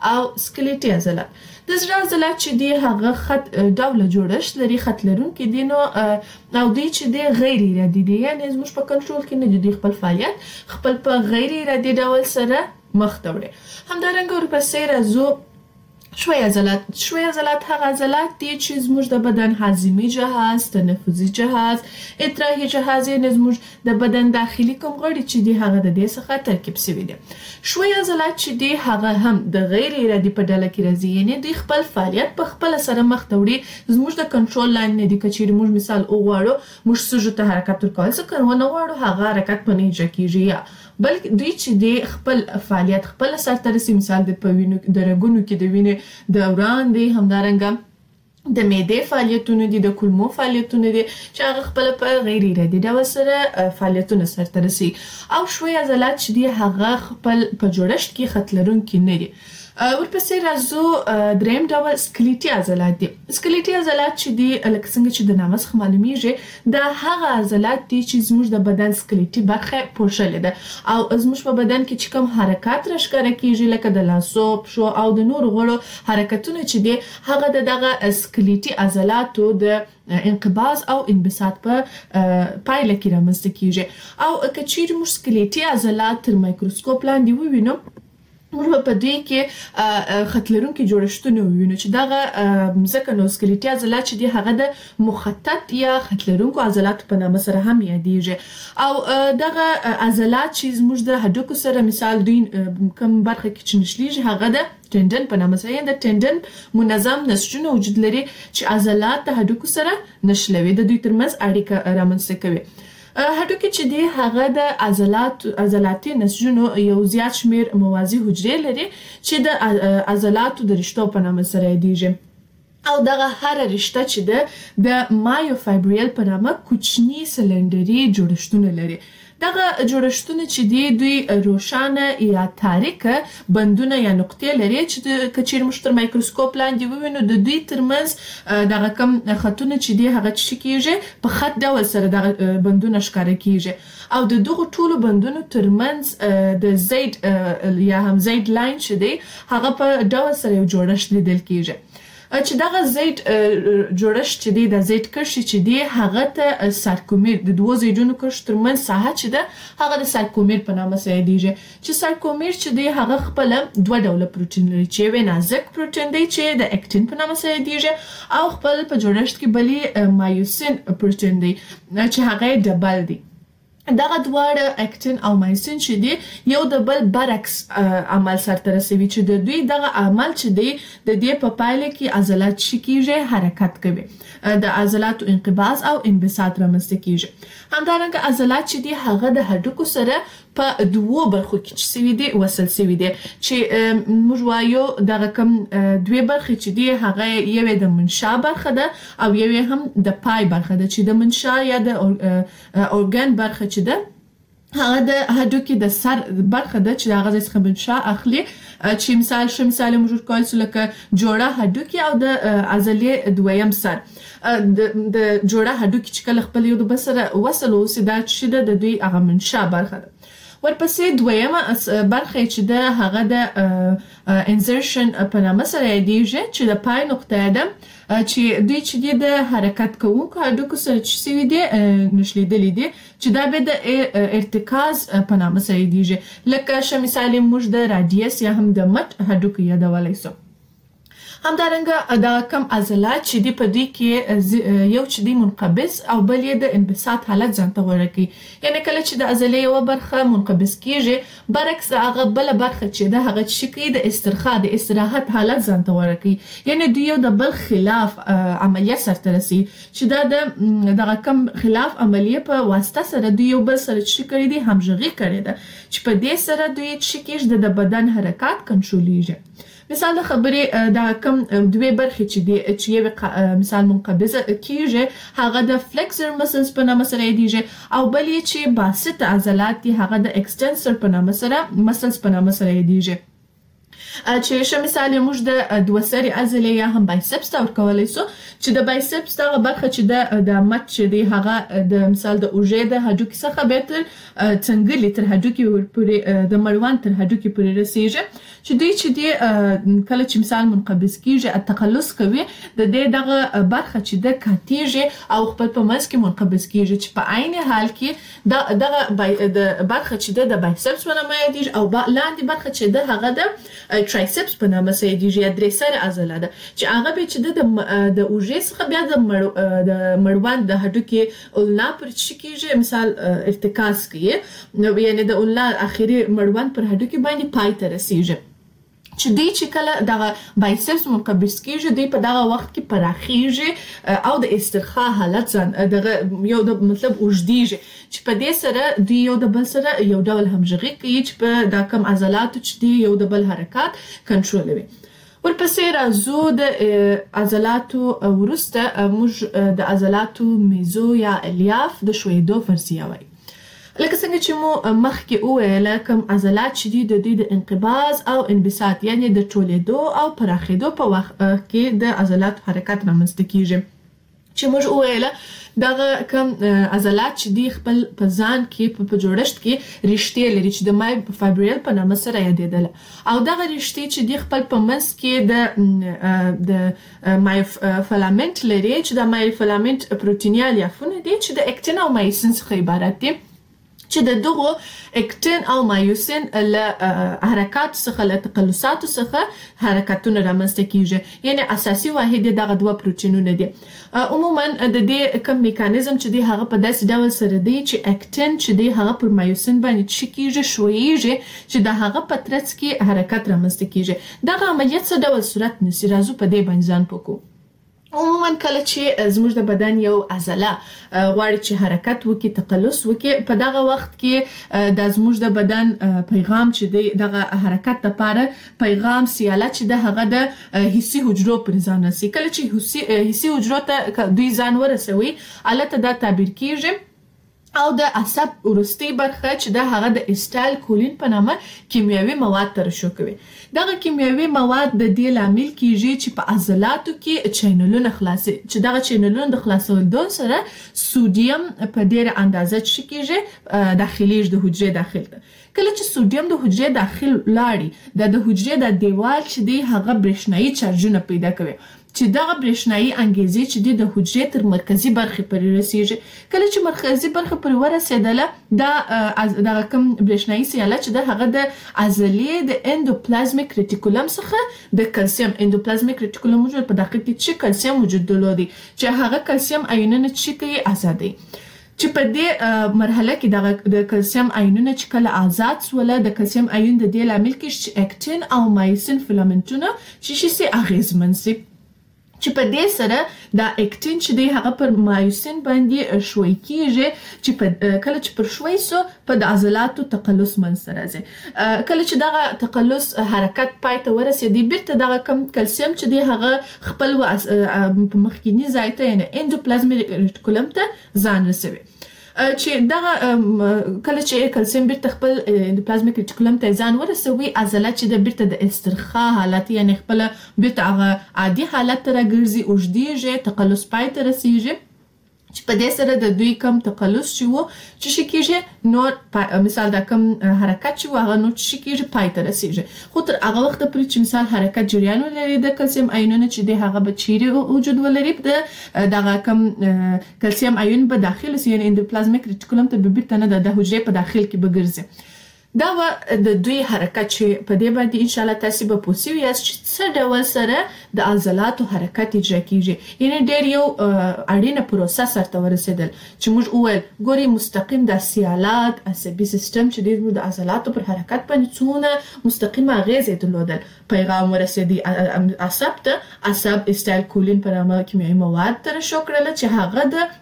او سکلیټي عضلات. د زړه عضلات چې دی هغه خط ډول جوړښت لري، خط لرونکي دي نو او دوی چې دی غیر ارادي دي، یعنی زموږ په کنټرول کې نه دي، خپل فعالیت خپل په غیر ارادي ډول سره مخ ته وړي. همدارنګه ورپسې راځو شوی عضلات. شوی عضلات هغه عضلات دي چې زموږ د بدن هاضمي جهاز، تنفسي جهاز، ادراحي جهاز، یعنی زموږ د بدن داخلي کوم غړي چې دي هغه د دې څخه ترکیب شوي دي. شوی عضلات چې دي هغه هم د غیر ارادي په ډله کې راځي، یعنی دوی خپل فعالیت په خپل سره مخ ته وړي، زموږ د کنټرول لاندې نه دي. که چیرې موږ مثال وغواړو موږ سږو ته حرکت ورکول، څه که ونه غواړو هغه حرکت په نه اجرا کیږي، یا بلکې دوی چې دی خپل فعالیت خپل سرته رسي. مثال د په وینو د رګونو کې د وینې دوران دی، همدارنګه د معدې فعالیتونه دي، د کولمو فعالیتونه دي چې هغه خپل په غیر ارادي ډول سره فعالیتونه سرته رسي. او شوی عضلات چې دی هغه خپل په جوړښت کې خط لرونکي نه دي. ورپسې راځو دریم ډول سکلیټي عضلات دي. سکلیټي عضلات چې دي لکه څنګه چې د نامه څخه معلومیږي دا هغه عضلات دي چې زموږ د بدن سکلیټي برخه پوښلې ده، او زموږ په بدن کې چې کوم حرکات راښکاره کیږي لکه د لاسو، پښو او د نورو غړو حرکتونه چې دي هغه دغه سکلیټي عضلاتو د انقباض او انبساط په پایله کې رامنځته کیږي. او که چیرې موږ سکلیټي عضلات تر مایکروسکوپ لاندې ووینو موږ په دوی کې خط لرونکي جوړښتونه ووینو چې دغه ځکه نو سکلیټي عضلات چې دي هغه د مخطط یا خط لرونکو عضلاتو په نامه سره هم یادیږي. او دغه عضلات چې زموږ د هډوکو سره مثال دوی کوم برخه کې چې نښلېږي هغه د ټندن په نامه سره، د ټندن منظم نسجونه وجود لري چې عضلات د هډوکو سره نښلوي، د دوی ترمنځ اړیکه رامنځته کوي. هډوکي چې دی هغه د عضلاتي نسجونو یو زیات شمیر موازي حجرې لري چې د عضلاتو د رشتو په نامه سره یادیږي. او دغه هر رشته چې ده د مایوفایبریل په نامه کوچني سلندري جوړښتونه لري. دغه جوړښتونه چې دی دوی روښانه یا تاریکه بندونه یا نقطې لري چې که چیرې موږ تر مایکروسکوپ لاندې ووینو د دوی ترمنځ دغه کم خطونه چې دی هغه څه کیږي په خط ډول سره دغه بندونه ښکاره کیږي. او د دغه ټولو بندونو ترمنځ د زید یا هم زید لاین چې دی هغه په ډول سره یو جوړښت لیدل کیږي چې دغه زید جوړښت چې دی د زید کرښې چې دی هغه ته سارکومیر د دوو زیدونو کرښو ترمنځ ساحه چې ده هغه د سارکومیر په نامه سره یادیږي. چې سارکومیر چې دی هغه خپله دوه ډوله پروټین لري، چې یو نازک پروټین دی چې د اکټین په نامه سره یادیږي، او خپل په جوړښت کې بلې مایوسین پروټین دی چې هغه ډبل دی. دغه دواړه اکټین او مایسین چې دی یو د بل برعکس عمل سرته رسوي، چې د دوی دغه عمل چې دی د دې په پایله کې عضلات کیږي حرکت کوي، د عضلاتو انقباض او انبساط رامنځته کیږي. همدارنګه عضلات چې دی هغه د هډوکو سره په دوو برخو کې شوي دي وصل شوي دي، چې موږ وایو دغه کوم دوه برخې چې دی هغه یو د منشا برخه ده او یو هم د پای برخه ده، چې د منشا یا د اورګان برخه چې ده هغه د هډوکي د سر برخه ده چې هغه څخه منشا اخلي، چې مثال موږ کول سو لکه جوړه هډوکي او د عضلې دویم سر. د جوړه هډوکي چې کله خپل یو د بل سره وصل اوسي دا چې د دوی هغه منشا برخه ده. ورپسې دویمه برخه چې ده هغه د انزرشن په نامه سره یادیږي، چې د پای نقطه ده چې دوی چې دی د حرکت کوونکو هډوکو سره چې سوي دي نښلېدلي دي، چې دا به د ارتکاز په نامه سره یادیږي، لکه مثال موږ د رادیس یا هم د مټ هډوکو یادولی سو. همدارنګه دا کم عضلات چې دی په دوی کې یو چې دی منقبض او بل یې د انبساط حالت ځان ته غوره کوي، یعنی کله چې د عضلې یوه برخه منقبض کیږي برعکس د هغه بله برخه چې ده هغه چې کوي د استرخاء د استراحت حالت ځان ته غوره کوي، یعنی دوی یو د بل خلاف عملیه سرته رسي، چې دا د دغه کم خلاف عملیه په واسطه سره دوی یو بل سره چې کړي دي همغږي کړې ده، چې په دې سره دوی چې کېږي د بدن حرکات کنټرولېږي. مثال د خبرې دا کم دوه برخې چې دی چې یو مثال منقبضه کیږي هغه د فلیکسر مسلز په نامه سره یادیږي، او بل یې چې باسط عضلات دي هغه د ایکسټنسر په نامه سره مسلز په نامه سره یادیږي. چې شه مثال موږ د دوه سری عضلې یا هم بایسپس ته ورکولای شو چې د بایسپس دغه برخه چې د مټ چې دی هغه د مثال د اوږې د هډوکي څخه به تر څنګلې تر هډوکي پورې د مړوند تر هډوکي پورې رسیږي چې دوی چې دی کله چې مثال منقبض کیږي تقلص کوي د دې دغه برخه چې د کاتیږي او خپل په منځ کې منقبض کیږي چې په عین حال کې دغه د برخه چې د بایسپس په نامه یادیږي او لاندې برخه چې د هغه د ترایسپس په نامه یادیږي یا درې سره عضله ده چې هغه به چې د اوږې څخه بیا د مړوند د هډوکي اولنا پر کیږي مثال ارتکاز کوي نو یعنی د اولنا اخیری مړوند پر هډوکي باندې پای ته رسیږي چې دی چې کله دغه بایسپس منقبض کیږي دی په دغه وخت کې پراخیږي او د استرخاء حالت دغه یو د مطلب اوږدیږي چې په دې سره دی یو د بل سره یو ډول همغږي کوي چې په دا کم عضلات چې دی یو د بل حرکات کنټرولوي ورپسې راځو د عضلاتو ورسته موږ د عضلاتو میزو یا الیاف د ښویېدو فرضیه وایي لکه څنګه چې مو مخکې وویل کوم عضلات چې دي د دوی د انقباض او انبساط یعنی د ټولېدو او پراخېدو په وخت کې د عضلاتو حرکت رامنځته کیږي چې موږ وویل دغه کوم عضلات چې دی خپل په ځان کې په جوړښت کې رشتې لري چې د مایوفایبریل په نامه سره یادېدل او دغه رشتې چې دی خپل په منځ کې د مایوفیلامنت لري چې د مایوفیلامنت پروتیني الیافونه دي چې د اکتین او مایوسین څخه عبارت دي چې د دغه اکتین او مایوسین له حرکات څخه له تقلصات څخه حرکتونه رامنځته کیږي یعنی اساسي واحد دغه دوه پروتینونه دي عموما د دې کوم میکانیزم چې دی هغه په داسې ډول سره دی چې اکتین چې دی هغه پر مایوسین باندې کیږي شویږي چې د هغه په ترڅ کې حرکت رامنځته کیږي دغه عملیات څه ډول صورت نیسي راځو په دې باندې ځان پوکو عموما کله چې زموږ د بدن یو عضله غواړي چې حرکت وکړي تقلص وکړي په دغه وخت کې د زموږ د بدن پیغام چې دغه حرکت لپاره پیغام سیاله چې د هغه د حسي حجرو پر ځان رسي کله چې حسي حجرو ته دوی ځان ورسوي البته دا تعبیر کیږي او د عصب ورستي برخه چې د هغه د اسټایل کولین په نامه کیمیاوي مواد ترشح کوي دغه کیمیاوي مواد د دې لامل کیږي چې په عضلاتو کې چینلونه خلاصي چې دغه چینلونه د خلاصولو سره سودیم په ډیره اندازه کیږي داخلي د حجرې داخل ته کله چې سودیم د حجرې داخل لاړي د حجرې د دیوال چې دی هغه برېښنايي چارجونه پیدا کوي چې دغه برېښنايي انګیزې چې د حجرې تر مرکزي برخې پورې رسیږي کله چې مرکزي برخه پورې ورسېدله دا کوم برېښنايي سیاله چې د هغه د عضلې د اندوپلازمیک ریټیکولم څخه د کلسیم اندوپلازمیک ریټیکولم موجود په داخل کې چې کلسیم وجود درلودي چې هغه کلسیم آیونونه چې کوي آزادي چې په دې مرحله کې د کلسیم آیونونه چې کله آزاد سول د کلسیم آیون د دې لامل کې چې اکتین او مایوسین فیلامنټونه چې شي اغیزمن سي چې په دې سره د اکتین چې دی هغه پر مایوسین باندې شوي کیږي چې کله چې پر شوي سو په د عضلاتو تقلص منځ راځي کله چې دغه تقلص حرکت پای ته ورسېدي بیرته دغه کم کلسیم چې دی هغه خپل په مخکینی ځای ته یعنی اندوپلازمیک ریټیکولم ته ځان رسوي چې دغه کله چې کلسیم بیرته خپل اندوپلازمیک ریټیکولم ته ځان ورسوي عضله چې د بیرته د استرخاء حالت یعنی خپل بیرته هغه عادي حالت ته راګرځي اوږدیږي تقلص پای ته رسیږي چې په دې سره د دوی کم تقلص چې وو چې کېږي نور مثال دا کم حرکت چې هغه نور چې کېږي پای ته رسیږي خو تر هغه وخت پورې چې مثال حرکت جریان ولري د کلسیم آیونونه چې دی هغه به چیرې وجود ولري د دغه کم کلسیم آیون به داخل سي یعنی اندوپلازمیک ریټیکولم ته به بیرته نه د حجرې په داخل کې به ګرځي دا د دوی حرکت چې په دې باندې ان شاء الله تاسو به پوښتنه یاست چې څه ډول سره د عضلاتو حرکت اجرا کیږي یعنی ډېر یو اړینه پروسه سره ورسېدل چې موږ وویل ګوري مستقیم د سیالات عصبي سیستم چې د عضلاتو پر حرکت باندې څونه مستقیمه اغیزه درلودل پیغام ورسېدي عصب ته عصب اسټایل کولین په نامه کیمیاوي مواد ترشح کړل چې هغه د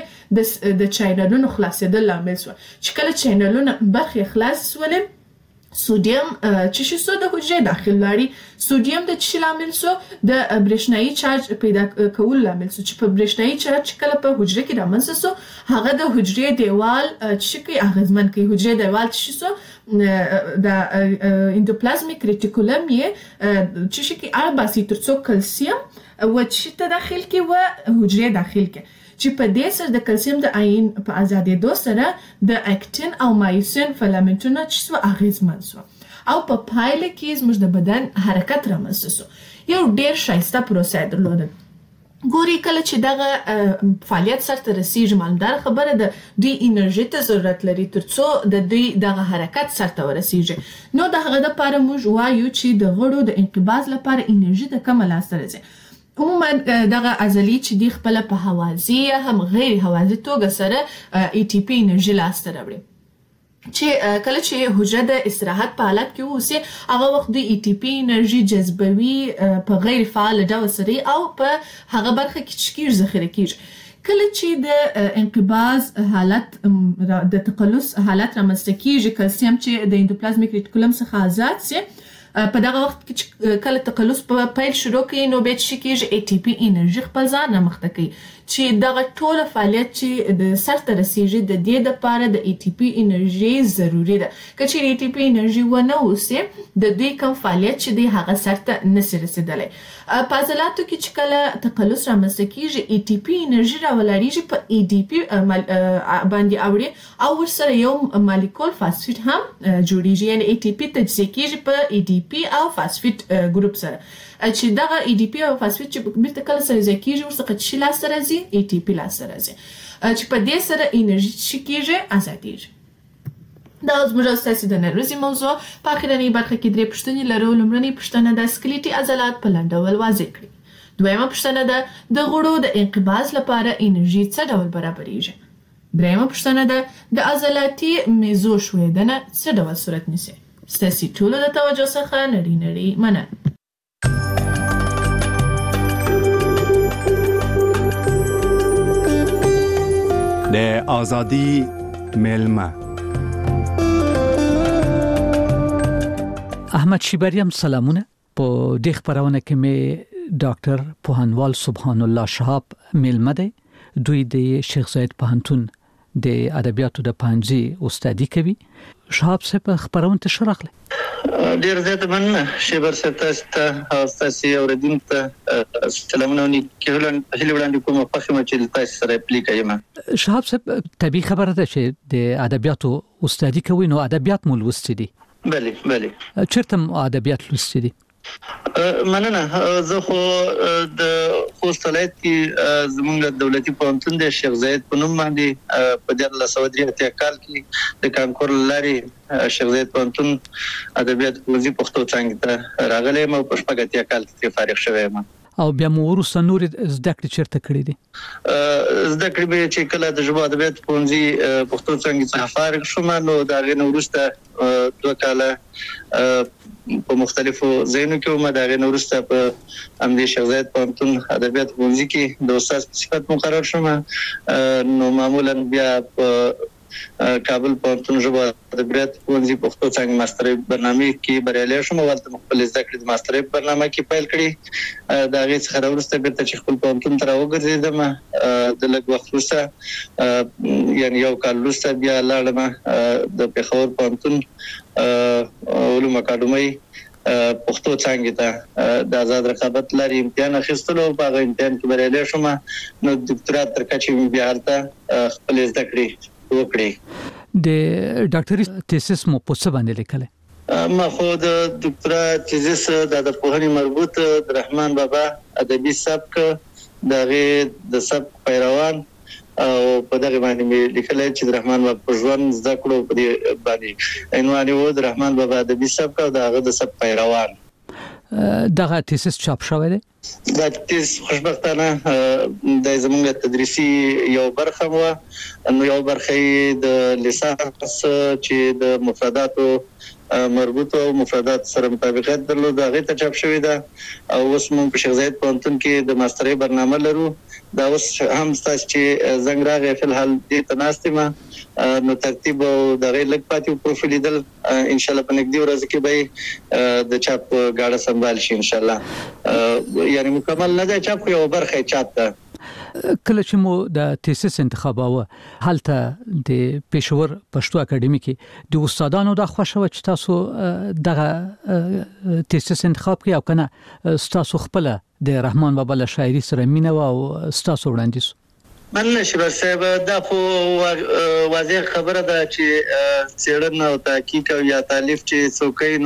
حجرې د چینلونو خلاصېدل لامل شو چې کله چینلونه برخې خلاص سول سودیم چې شو د حجرې داخل لري سودیم د چی لامل سو د برېښنايي چارج پیدا کول لامل سو چې په برېښنايي چارج کله په حجره کې رامنځته سو هغه د حجرې دیوال چې کې اغیزمن کوي حجرې دیوال چې سو د اندوپلازمیک ریټیکولم یې چې کې ارباسي ترڅو کلسیم و چې ته داخل کې و حجرې داخل کې چې په دې سره د کلسیم د آیون په آزادېدو سره د اکټین او مایوسین فلامنټونه چې سو اغیزمن سو او په پایله کې زموږ د بدن حرکت رامنځته سو یو ډیر ښایسته پروسه درلوده ګوري کله چې دغه فعالیت سره رسیږي مالدار خبره ده دوی انرژي ته ضرورت لري ترڅو د دوی دغه حرکت سره ورسیږي نو دغه د لپاره موږ وایو چې د غړو د انقباض لپاره انرژي د کومه لاس راځي عموما دغه عضلې چې دی خپل په حوازی هم غیر حوازی توګه سره ای ټي پی انرژي لاس ته راوړي چې کله چې حجره د استراحت په حالت کې اوسي هغه وخت د ای ټي پی انرژي جذبوي په غیر فعال ډول سره او په هغه برخه کې چې ذخیره کیږي کله چې د انقباض حالت د تقلص حالت رامنځته کیږي کلسیم چې د اندوپلازمیک ریټیکولم څخه آزاد سي په دغه وخت کې کله تقلص په پیل شروع کوي نو به چې کېږي ای ټي پی انرژي خپل ځان مخته کوي چې دغه ټول فعالیت چې د سر ته رسیږي د دې لپاره د ای ټي پی انرژي ضروری ده کله ای ټي پی انرژي ونه اوسي د دې کوم فعالیت چې دی هغه سر ته نشي رسیدلی په عضلاتو کې چې کله تقلص رامنځته کېږي ای ټي پی انرژي راولاړیږي په ای ډي پی باندې اوړي او ورسره یو مالیکول فاسفیټ هم جوړیږي یعنی ای ټي پی تجزیه کېږي په ای ډي پی او فاسفیټ ګروپ سره چې دغه ای ډي پی او فاسفیټ چې بیرته کله سره ځای کېږي ورڅخه چې لاس راځي ای ټي پی لاس راځي چې په دې سره انرژي چې کېږي ازادېږي دا زموږ ستاسو د نروزي موضوع په اخرنۍ برخه کې درې پوښتنې لرو لومړنۍ پوښتنه د سکلیټي عضلات په لنډ ډول واضح کړئ دویمه پوښتنه ده د غړو د انقباض لپاره انرژي څه ډول برابرېږي دریمه پوښتنه ده د عضلاتي میزو ښویدنه څه ډول صورت نیسي ستاسو ټولو د توجه څخه نړۍ مننه د آزادی میلمه احمد شیبریم سلامونه په دې خبرونه کې مې ډاکټر پوهنوال سبحان الله شهاب میلمه دی دوی د شیخ زاید پوهنتون د ادبیاتو د پنځه استادي کوي شهاب صاحب خبرونه ته شرحله ډیر زیات مننه شیبر ستاسو تاسو اوریدونکو سلامونه نیکهلن هلي وړاندې کوم په خمه چې تاسو سره پلیکایم شهاب صاحب طبي خبره ده چې د ادبیاتو استادي کوي نو ادبیات مو لوستي دي بله چیرته ادبیات لوستي دي مننه زه خو د خوست ولایت کې زموږ دولتي پوهنتون د شیخ زاید په نوم باندې په 1983 کال کې د کانکور لارې شیخ زاید پوهنتون ادبیات پوزي پښتو څنګه ته راغلی مو په شپږ کال کې فارغ شوم او بیا مو ورسره نور زده کړې چیرته کړې دي زده کړې به چې کله د ژبه ادبیات پوزي پښتو څنګه څخه فارغ شوم نو دا غنه ورسته 2 کال په مختلفو ځایونو کې ما دا غنه ورسته په امدې شیخ زاید پوهنتون ادبیات پوزي کې د استاد صفت مقرر شوم نو معمولا بیا په کابل پوهنتون ژبه ادبیات پوهنځي پښتو څنګه ماسترۍ برنامه کې بریالي شوم ولته خپل زده کړې د ماسترۍ برنامه کې پیل کړې دا غي څخه ورسته بیرته چې خپل پوهنتون ته راوګرځیدم د لږ وخت وروسته یعنی یو کال وروسته بیا لاړم د پیښور پوهنتون علوم اکاډمي پښتو څنګه ته د آزاد رقابت لري امتحان اخیستلو په هغه امتحان کې بریالي شوم نو ډاکټرات تر کچې بیا هلته خپل زده کړې وکړي د ډاکټري تیسس مو په څه باندې لیکله ما خو د ډاکټرا تیزس د پوهنې مربوط د رحمان بابا ادبي سبک د سبک پیروان او په دغه باندې مې لیکل چې د رحمان بابا په ژوند زده کړو په دې باندې عنوان و د رحمان بابا ادبي سبک او دغه د سبک پیروان دغه تیسس چاپ شوی دی دا تیز خوشبختانه د زموږ تدریسي یو برخه و نو یو برخه د لیسانس چې د مفرداتو مربوط او مفردات سره مطابقت درلود هغه ته چاپ شوی ده او اوس موږ په شیخ زاید پوهنتون کې د ماسترۍ برنامه لرو دا اوس هم تاسو چې زنګ راغی په حال دې تناستمه نو ترتیب او دغه لګ پاتې پروفایل دل ان شاء الله په نږدې ورځ کې به د چاپ غاړه سمبال شي ان شاء الله یعنی مکمل نه ده چاپ یو برخه چاپ ده کله چې مو د تیسیس انتخاباوه حالته د پېښور پښتو اکیډمي کې د استادانو د خوښه چې تاسو دغه تیسیس انتخاب کې او کنه تاسو خپل د رحمان بابا له شاعري سره مینه او تاسو وړاندیز مننه شبر صاحب دا خو واضح خبره ده چې څېړنه او تحقیق او یا تالیف چې څوکۍ نو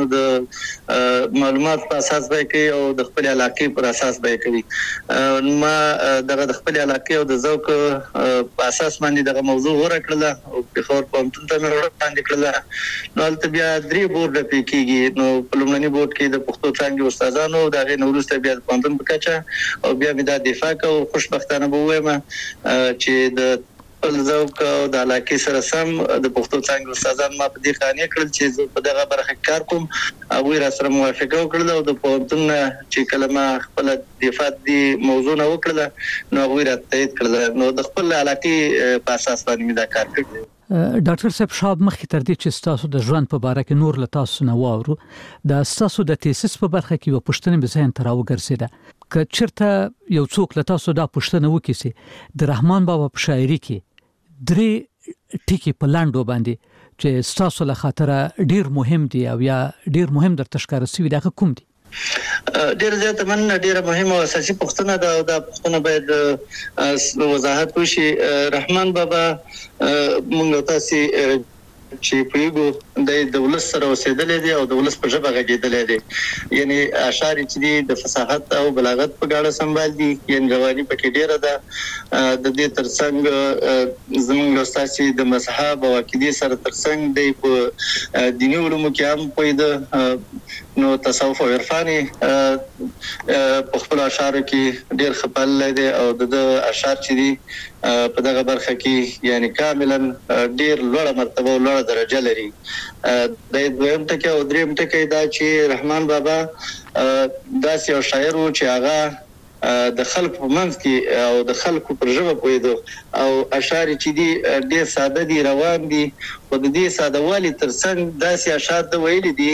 د معلومات په اساس به کوي او د خپل علاقې پر اساس به کوي ما د خپل علاقې او د ذوق په اساس باندې دغه موضوع ورکړله او په خور پوهنتون ته مې وړاندې کړله نو البته بیا 3 بورډ پکېږي نو په لومړني بورډ کې د پښتو څانګې استادانو دغه نورسته بیا د پوهنتون په کچه او بیا مې دا دفاع کوم خوشبختانه به وایم چې د ذوق او د علاقې سره سم د پښتو څنګه استادان ما په دې قانع کړل چې په دغه برخه کار کوم او را سره موافقه وکړل او د پوهنتون چې کلمه خپل دفاع دی موضوع نه وکړل نو غوړه تایید کړل نو د خپل علاقې په اساس باندې دا کار کړل ډاکټر صاحب شاب مخکې تر دې چې تاسو د ژوند په اړه کې نور له تاسو نه واورو د تاسو د تیسیس په برخه کې یو پوښتنه به ذهن ته راوګرځیده که چیرته یو څوک له تاسو دا پوښتنه وکړي چې د رحمان بابا په شاعري کې درې ټکي په لاندو باندې چې تاسو له خاطره ډیر مهم دي او یا ډیر مهم درته ښکار شوی دا کوم دي ډیر زیات مننه ډیره مهمه او اساسي پوښتنه ده او دا پوښتنه باید وضاحت وشي رحمان بابا موږ تاسو چې پیګو د دولت سره اوسېدلې دي او دولت په ژبه غږېدلې دي یعنی اشعار چې دي د فصاحت او بلاغت په غاړه سمبال دي یعنی رواني پکې ډیره ده د دې ترڅنګ زموږ استاد د مذهب او عقیده سره ترڅنګ د په دیني علومو کې هم پوهیده نو تصوف او عرفاني په خپل اشعار کې ډیر خپل دي او د اشعار چې دي په دغه برخه کې یعنی کاملا ډیر لوړه مرتبه او لوړه درجه لري د دویم ټکی او دریم ټکی دا چې رحمان بابا داسې یو شاعر و چې هغه د خلکو په منځ کې او د خلکو پر ژبه پوهیدو او اشعار چې دي ډیر ساده دي روان دي او د دې ساده والي ترڅنګ داسې اشعار د ویلي دي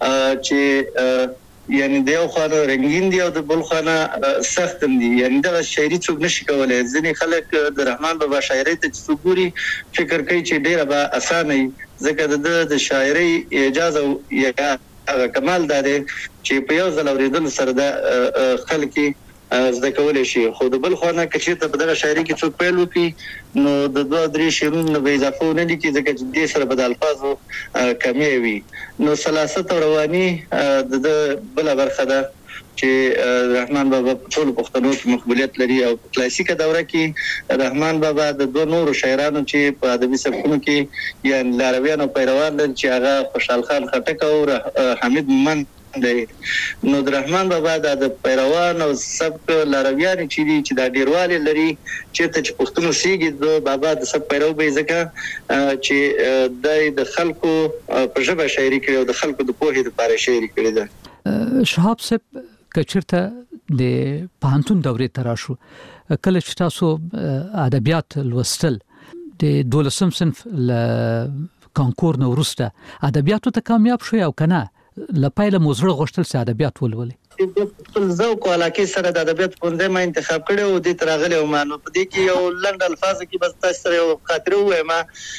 چې یعنی د یو خانه رنگین دی او د بل خانه سخت دی یعنی دا شاعري څوک نشي کولای ځینې خلک د رحمان بابا شاعري ته څوګوري فکر کوي چې ډیره به اسانه ځکه د شاعري اجازه یا کمال ده چې په یو ځل اوریدل سره د خلک زده کولای شي خو د بل خانه کې چې په دغه شاعري کې څوک پیل وکړي نو د 2-3 شعرونو به اضافه نه لیکي ځکه چې د سره بدل الفاظو کمی وي نو سلاست او رواني د بل برخه ده چې رحمان بابا په ټول پښتنو کې مقبولیت لري او په کلاسیکه دوره کې رحمان بابا د دوه نورو شاعرانو چې په ادبي سبکونو کې یعنی لارویانو پیروان دي چې هغه خوشحال خان خټک او حمید مومند دی نو د رحمان بابا د پیروان او سبک لارویان چې دا ډیرواله لري چې پښتون سیږي د بابا د سب پیرو به ځکه چې د خلکو په ژبه شاعري کوي او د خلکو د پوهې لپاره شاعري کوي ده شهاب صاحب کچرته د پوهنتون دورې تراشو کله چې تاسو ادبیات لوستل د 12 صنف ل کانکور نو ورسته ادبیاتو ته کامیاب شوی او کنه لپاره موزړه غوښتل چې ادبیات ولولي خپل ذوق او علاقې سره د ادبیات پوهنځي ما انتخاب کړی او د ترغلې او مانو په دې کې یو لنډ الفاظ کې بس تاسو سره یو خاطره وایم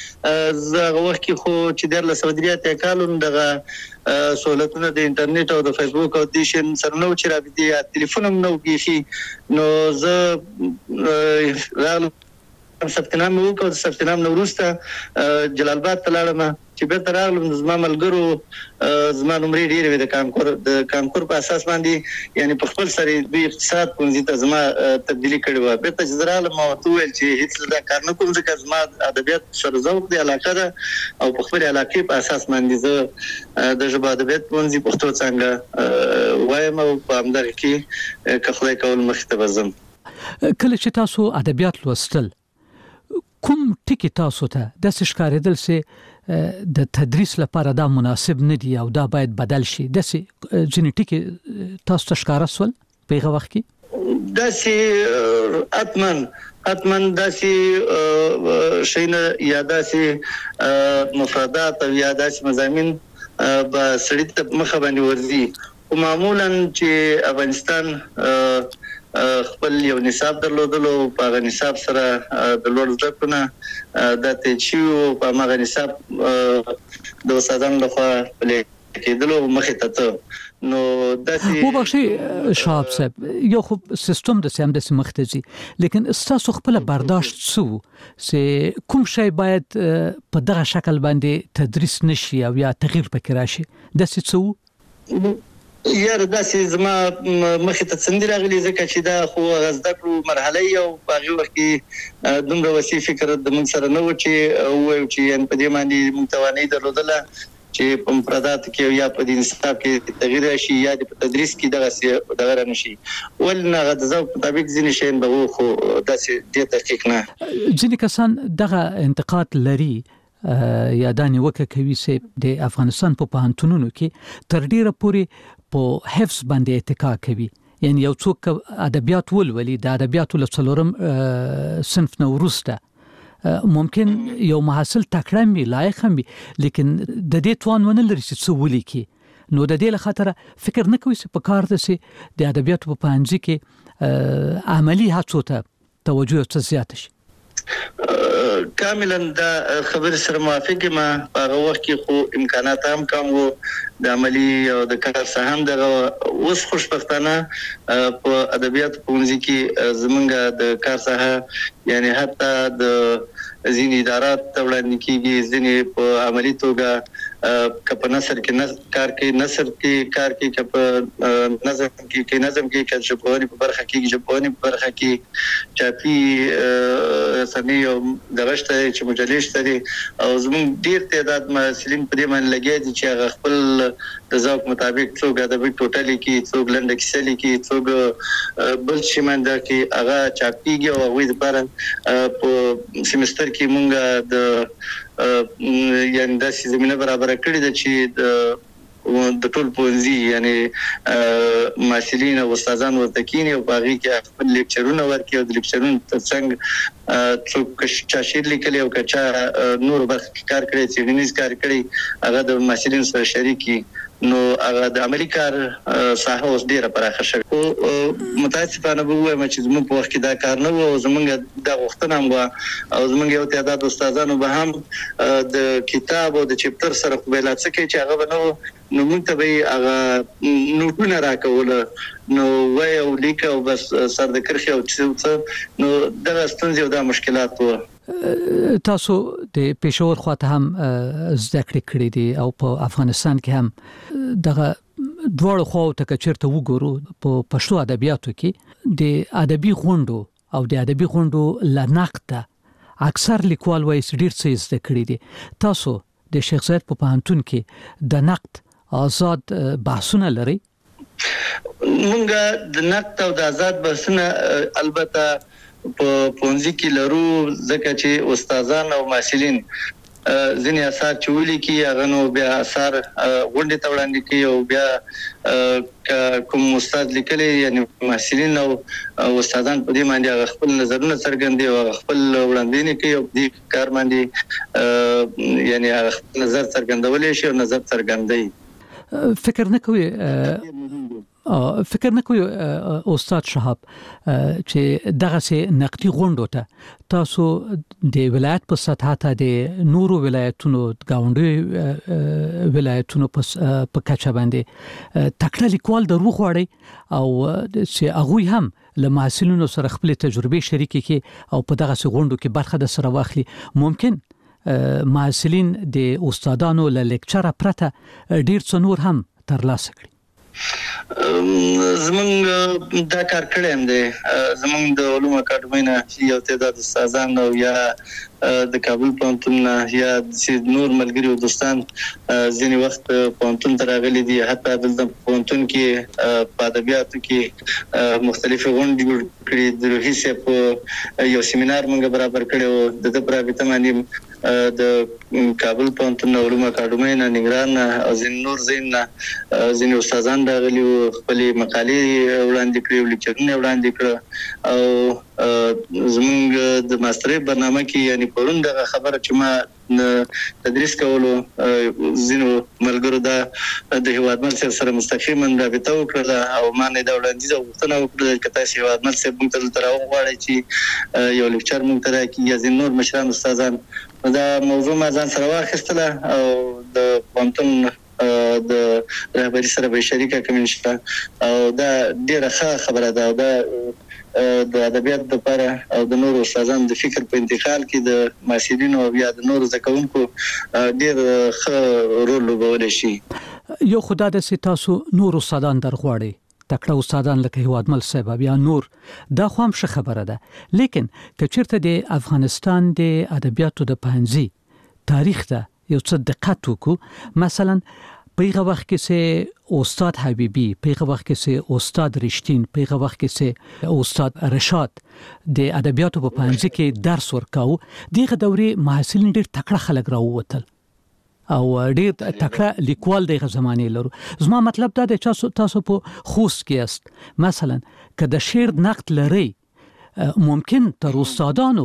زه وخت کې خو چې د لسودریات کالون دغه سہولتونه د انټرنیټ او د فیسبوک او د شین سره نو چې را دي ټلیفون نو کیږي نو زه سپتنام وکړ سپتنام نورسته جلال آباد ته لاړم چې به تر راغلم زما ملګرو زما نمرې ډېرې د کانکور په اساس باندې یعنی په خپل سره د اقتصاد پونځي ته زما تبدیلی کړې و به ته جزرال ما ویل چې هیڅ دا کار نه کوم ځکه زما ادبیات سره ذوق دی علاقه ده او په خپل علاقې په اساس باندې زه د ژبه ادبیات پونځي پښتو څنګه وایم او په همدغه کې که خدای کول مخ ته وزم کله چې تاسو ادبیات لوستل کوم ټکی تاسو ته د ښکارېدل سي د تدریس لپاره دا مناسب نه دی او دا باید بدل شي د سي ځینې ټکی تاسو ته ښکارا سول په هغه وخت کې داسې اتمن داسې شینه یا داسې مفردات او یا داسې مضامین به سړی ته مخه باندې ورځي او معمولا چې افغانستان خپل یو نصاب درلودلو په نصاب سره د لوړ زده کړو د تچیو په مغه نصاب د استادانو لخوا لیکېدلو مخه ته نو داسې او بخشي شاب صاحب یو خو سیستم د سم د مختزي لیکن تاسو خپل برداشت سو سه کوم شی باید په دغه شکل باندې تدریس نشي او یا تغییر پکې راشي د څه یاره داسې زما مخې ته څنګه راغلی ځکه چې دا خو غزده کړو مرحله یو په هغه وخت کې دومره وسیع فکر د موږ سره نه و چې وایو چې په دې باندې موږ توانایي درلودله چې په مفردات کې یا په دې نصاب کې تغییر شي یا په تدریس کې دغه نشي ولنه غزه په مطابق ځینې شین به خو داسې د تحقیق نه ځینې کسان دغه انتقاد لري یا دانی وکه کوي چې د افغانستان په پوهنتونونو کې تر ډیره پورې په حفظ باندې اتکا کوي یعنی یو څوک ادبیات ولولي د ادبیاتو له څلورم صنف نو ورسته ممکن یو محصل تکړه وي لایق وي لیکن د دې توان ونه لري چې څه ولیکي نو د دې لپاره فکر نه کوي چې په کار د سي د ادبیاتو په پنځه کې عملی هڅو ته توجه څه زیات شي کاملا دا خبر سره موافق ما هغه وخت کې خو امکانات هم کم وو د عملی او د کار څخه هم دغه اوس خوشبختانه په ادبیات پونځي کې زمونږ د کار څخه یعنی حتی د ځینې ادارات وړاندې کیږي ځینې په عملی توګه کپ نثر کې کار کې کپ نظم کې کله ژبونی په برخه کې ژبونی په برخه کې چاپی سمي او درشته چې مجلې شته او زموږ ډیر تعداد مسلمان په دې باندې لګي دي چې خپل د ذوق مطابق څوک ادبي ټوټالي کې څوک لنډ کیسه لیکي څوک بل شي منده کې هغه چاپیږي او وې لپاره په سیمستر کې مونږه د یعنی د زمينه برابر کړی د چې د ټول پونځي یعنی مسلمان او استادان ورته کینی او باغی کې خپل لیکچرونه ورکي او د لیکچرونو ترڅنګ څوک چې شعر لیکلی او کچا نور برخه کار کړی چې څنګه کار کړی هغه د مسلمان سره شریکي نو هغه د عملی کار ساحه اوس ډیره پراخه شوه او متاسفانه به وایم چې زموږ په وخت کې دا کار نه و او زموږ د غوښتنه هم او زموږ یو تعداد استادانو به هم د کتاب او د چپټر سره قبیلات څخه چې هغه نه نو موږ ته به هغه نوټونه راکول نو وای او لیکه او بس سر د کرخي او څه نو دغه ستونزې او د مشکلات وو تاسو د پېښور خواته هم زده کړې دي او په افغانستان کې هم دغه دوړ خو ته چیرته وګورو په پښتو ادبیاتو کې د ادبي غونډو او د ادبي غونډو لنقطه اکثر لیکوال وایي ډیر څه زده کړې دي تاسو د شیخ زاید په پوهنتون کې د نقد آزاد بحثونه لري مونږه د نقد او د آزاد بحثونه البته په پونځي کې لرو ځکه چې استادان او مسلمان ځینې اثار چولي کې هغه نو بیا اثار غونډه ته وړاندې کوي او بیا کوم استاد لیکلي یعنی مسلمان او استادان په دې باندې خپل نظرونه څرګندوي او خپل وړاندې کوي او دې کار باندې یعنی نظر څرګندول شي او نظر څرګندوي فکر نه کوي استاد شهاب چې دغه سي نقدي غونډو ته تاسو د ولایت په سطح ته د نورو ولایتونو گاونډي ولایتونو په کچه باندې تکړه لیکوال درو غواړي او چې هغه هم له محصلینو سره خپل تجربه شریکي کی او په دغه سي غونډو کې برخه د سره واخلي ممکن محصلین د استادانو له لیکچر پرته ډیر څه نور هم ترلاسه کړي زمونږ دا کار کړی هم دی. زمونږ د علومو اکاډمۍ نه یو تعداد استادان او یا د کابل پوهنتون نه یا نور ملګري او دوستان ځینې وخت پوهنتون ته راغلي دي. حتی دلته پوهنتون کې په ادبیاتو کې مختلفې غونډې جوړ کړي. د روحي صاحب یو سیمینار موږ برابر کړی و. د ده په رابطه باندې د کابل پوهنتون علومو اکاډمۍ نه، ننګرهار نه او ځینې نور ځایونه نه ځینې استادان راغلي وو، خپلې مقالې وړاندې کړې، لیکچرونه وړاندې کړه. او زمونږ د ماسترۍ برنامه کې یعنې پرون دغه خبره چې ما تدریس کولو ځینو ملګرو دا د هیوادمل صاحب سره مستقیما رابطه وکړه او ما نه دا وړاندیز او غوښتنه وکړه چې تاسو هیوادمل صاحب موږ ته دلته راوغواړئ چې یو لیکچر موږ ته راکړي یا ځینې نور مشران استادان. دا موضوع ما ځان سره واخیستله او د پوهنتون د رهبري سره به شریکه کوم انشاء. او دا ډیره ښه خبره ده. دا د ادبیات لپاره او د نورو استادانو د فکر په انتقال کې د محصلینو او یا د نورو زده کوونکو ډیر ښه رول لوبولی شي. یو خدای د تاسو نور استادان درغواړي، تکړه استادان لکه هیوادمل صاحب یا نور، دا خو هم ښه خبره ده. لیکن که چیرته د افغانستان د ادبیاتو د پوهنځي تاریخ ته یو څه دقت وکړو، مثلا په هغه وخت کې سه استاد حبیبی، په هغه وخت کې سه استاد رښتین، په هغه وخت کې سه استاد رشاد د ادبیاتو په پوهنځي کې درس ورکاو. دغه دورې محصلین ډېر تکړه خلک راووتل او ډېر تکړه لیکوال دغه زمانه لرو. زما مطلب دا دی چې تاسو په خوست کې است، مثلا که د شعر نقد لري، ممکن تر استادانو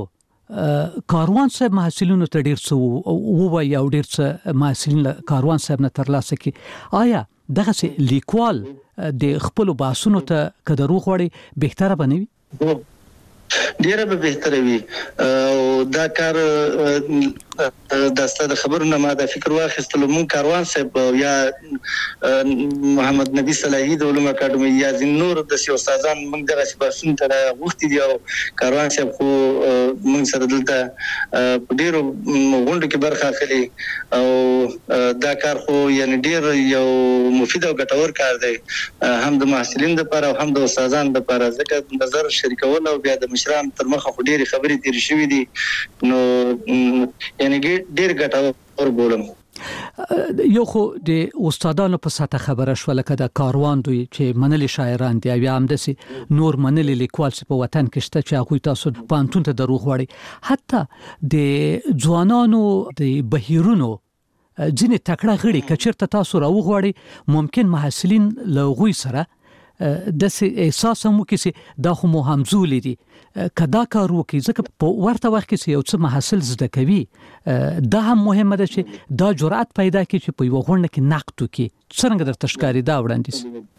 کاروان صاحب محصلینو ته ډیر څه ووایي او ډیر څه محصلین کاروان صاحب نه ترلاسه کړي. آیا دغه لیکوال د خپل بحثونو ته کدرو غوړي بهتره بنوي؟ ډیره به بهتره وي. او دا کار د ستاسو خبرونه ما د فکر واخیستلو. مون کاروان صاحب یا محمد نبی صلاحی د علومو اکاډمۍ یا نور د استادان موږ دغه بحثونه ته وختي دي. او کاروان صاحب خو موږ سره دلته ډیرو غونډو کې برخه اخلي او دا کار خو یعنی ډیر یو مفید او ګټور کار دی، هم د محصلین لپاره او هم د استادانو لپاره. ځکه نظر شریکول او بیا د مشران تر مخه خو ډیرې خبرې تیر شوې دي، نو یعنی ډیر ګټور بولم. یو خو د استادانو په ساته خبره شو، لکه د کاروان دوی چې منلي شاعران دي یا هم دسي نور منلي لیکوال چې په وطن کې شته چې هغه تاسو پانتون ته دروغ وړي. حتی د ځوانانو د بهیرونو ځینې تکړه غړي کچرته تاسو راوغواړي، ممکن محصلین لغوي سره د احساس مو کې دا خو مو همزولي دي کدا کار وکي. ځکه په ورته وخت کې یو څه محصل زده کوي، دا هم مهمه ده چې دا جرأت پیدا کړي چې په یو غونډه کې نقد وکړي. څنګه درته ښکاري دا وړاندیز؟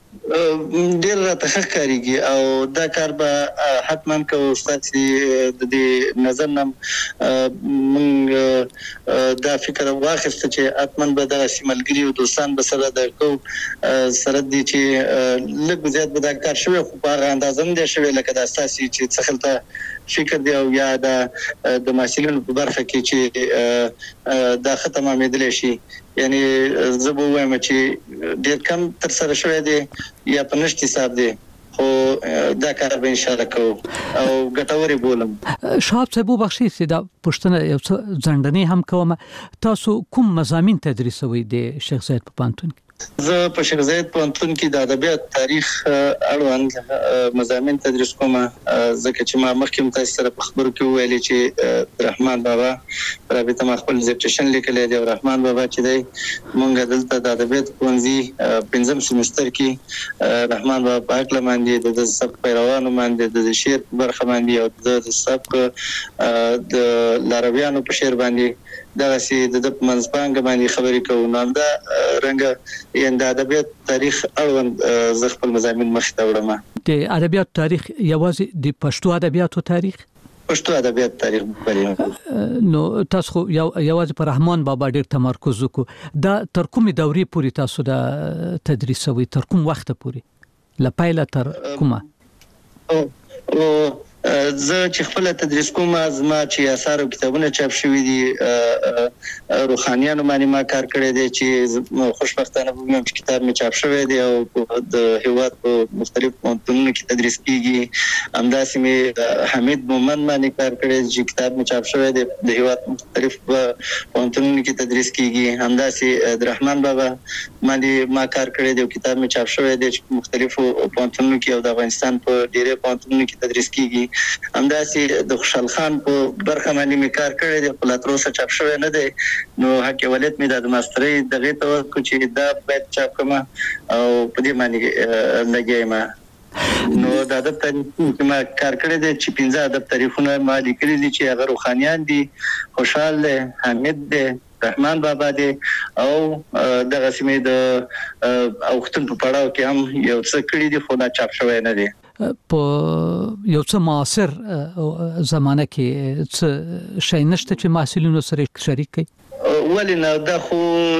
ډیر راته ښه ښکارېږي او دا کار به حتما کوو. ستاسې د دې نظر نه موږ دا فکر واخیسته چې حتما به دغسې ملګري او دوستان به سره د کوو سره دي چې لږ زیات به دا کار شوی، خو په هغه اندازه نه دی شوی لکه دا ستاسې چې څه خلته فکر دی او یا د محصلینو په برخه کې چې دا ښه تمامېدلی شي. یعنی زه به ووایم چې ډېر کم تر سره شوی دی یا په نشت حساب دی، خو دا کار به انشاءالله کوو او ګټورې بولم. شهاب صاحب وبخښئ چې دا پوښتنه یو څه ځنډنۍ هم کوم، تاسو کوم مضامین تدریسوئ د شیخ زاید په پوهنتون کې؟ زه په شیخ زاید پوهنتون کې د ادبیات تاریخ اړوند مضامین تدریس کوم، ځکه چې ما مخکې هم تاسو سره په خبرو کې وویلې چې رحمان بابا رابطه ما خپل ډیزرټیشن لیکلی دی. او رحمان بابا چې دی مونږ دلته د ادبیات پوهنځي 5م سمستر کې رحمان بابا په هکله باندې د سبک پیروانو باندې د شعر په برخه باندې او د سبک د لارویانو په شعر باندې دغسې د منځپانګه باندې خبرې کوو. نو همدا رنګه یعنې د ادبیات تاریخ اړوند زه خپل مضامین مخې ته وړم. د ادبیاتو تاریخ یوازې د پښتو ادبیاتو تاریخ؟ پښتو ادبیات تاریخ نو تاسو خو یوازې په رحمان بابا ډېر تمرکز وکړو. دا تر کومې دورې پورې تاسو دا تدریسوئ؟ تر کوم وخته پورې؟ له پیله تر کومه؟ زه چې خپل تدریس کوم زما چې آثار او کتابونه چاپ شوي دي روحانيانو باندې ما کار کړی دی چې خوشبختانه وګورم چې کتاب می چاپ شوی دی او د هیواد په مختلفو پوهنتونونو کې تدریس کیږي. همداسې می حمید مومن باندې کار کړی چې کتاب می چاپ شوی دی د هیواد مختلفو پوهنتونونو کې تدریس کیږي. همداسې عبدالرحمن بابا باندې ما کار کړی دی او کتاب می چاپ شوی دی چې مختلفو پوهنتونونو کې او د افغانستان په ډیرو پوهنتونونو کې تدریس کیږي. همداسې د خوشحال خان په برخه باندې می کار کړی دی خو لا تر اوسه چاپ شوی نه دی. نو حق ولایت می د ماسترۍ دغه ته چې دا باید چاپ کوم او په دې باندې لګیما. نو د ادب تاریخ کې ما کار کړی دی چې 15 ادب تاریخونه ما لیکلي دي چې هغه روحانيان دي، خوشحال دی، حمید دی، رحمان بابا دی او دغه سیمې د اوختن په پړاو کې هم یو څه کړی دي خو دا چاپ شوی نه دی. په یو څه معاصر زمانه کې څه شي نشته چې محصلینو سره شریک کړي؟ ولې نه، دا خو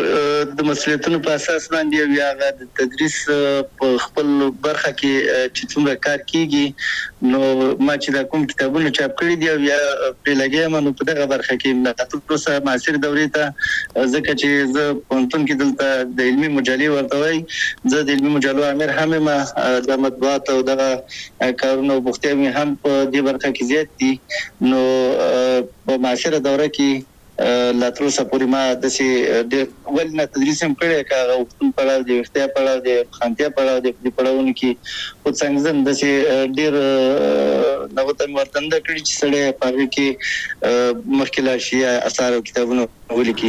د مسؤلیتونو په اساس باندې یا د تدریس په خپل برخه کې چې څومره کار کیږي نو ما چې دا کوم کتابونه چاپ کړی دی یا په لګیا نو په دغه برخه کې د تاسو سره معاصر دورې ته ځکه چې زه پونتون کې دلته د علمي مجلې ورته وای، زه د علمي مجلو امیر هم ما د مطبوعات او دغه کارونه بوختي هم په دې برخه کې زیات دي. نو په معاصر دوره کې لا تر اوسه پورې ما د سي ولنه تدریس هم کړی کاغه وختون پړاو دی، وختیا پړاو دی، خانتیا پړاو دی، په پړاوونو کې خو څنګه زم د سي ډیر نوته ورتنده کړی چې سړی په کې مخکله شي اثار او کتابونه ولیکي.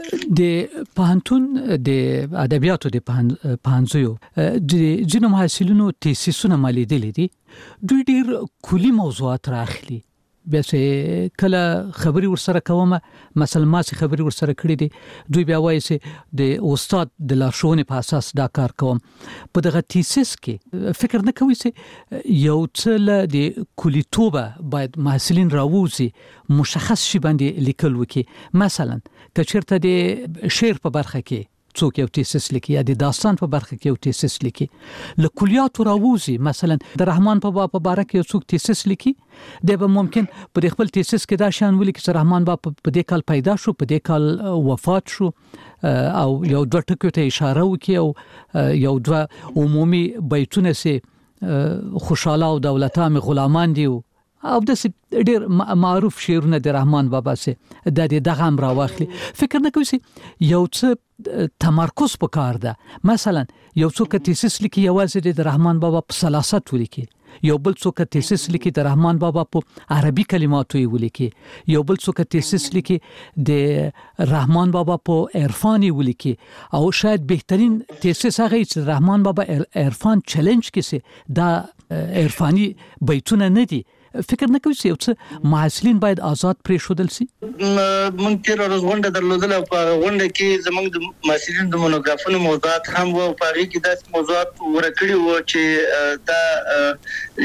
د پوهنتون د ادبیاتو د پوهنځیو د جنو محصلینو تیسیسونه مالیدل دي، دوی ډیر کلی موضوعات راخلي. بیا چې کله خبري ورسره کوم مثلا ما چې خبري ورسره کړې دي دوی بیا وایي چې د استاد د لارښوونې په اساس دا کار کوم. په دغه تیسیس کې فکر نه کوي چې یو څه له د کلیتوبه باید محصلین راووزي مشخص شي باندې لیکل وکي. مثلا که چېرته د شعر په برخه کې څوک یو تیسیس لیکي یا د داستان په برخه کې یو تیسیس لیکي له کلیاتو راووزي، مثلا د رحمان بابا په باره کې یو څوک تیسیس لیکي دی به ممکن په خپل تیسیس کې دا شان ولیکي چې رحمان بابا په دې کال پیدا شو، په دې کال وفات شو او یو دوه ټکو ته اشاره وکي او یو دوه عمومي بیتونه سي خوشاله او دولتام غلامان دي او د ډیر معروف شعرونه د رحمان بابا سي د دغه هم راوخلي. فکر نه کوي یو څه تمرکز پکار ده. مثلا یو څوک تیسیس لیکي یوازې د رحمان بابا په سلاست ولیکي، یو بل څوک تیسیس لیکي د رحمان بابا په عربي کلماتو ولیکي، یو بل څوک تیسیس لیکي د رحمان بابا په عرفان ولیکي او شاید بهترین تیسیس هغه چې رحمان بابا عرفان چیلنج کې دا عرفاني بیتونه نه دي. فکر نه کوي چې یو څه محصلین باید آزاد پرېښودل شي؟ مونږ تیر ورځ غونډه درلودله او په غونډه کې زموږ د محصلین د مونوګرافونو موضوعات هم وو. په هغې کې داسې موضوعات ورکړي وو چې دا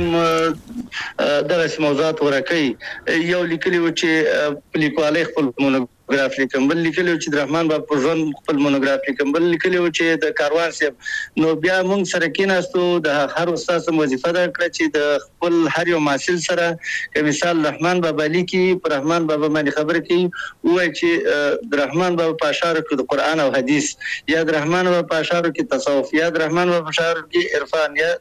رښتیا دغسې موضوعات ورکوي. یو لیکلي وو چې په لیکوالۍ خپل مونوګراف لیکم، بل لیکلي وو چې د رحمان بابا په ژوند خپل مونوګراف لیکم، بل لیکلي وو چې د کاروان صاحب. نو بیا مونږ سره کېناستو، د هر استاد وظیفه دا کړه چې د خپل هر یو محصل سره که مثال رحمان بابا لیکي په رحمان بابا باندې خبرې کوي وایي چې د رحمان بابا په اشعارو کې د قرآن او حدیث یا د رحمان بابا په اشعارو کې تصوف یا د رحمان بابا په اشعارو کې عرفان یا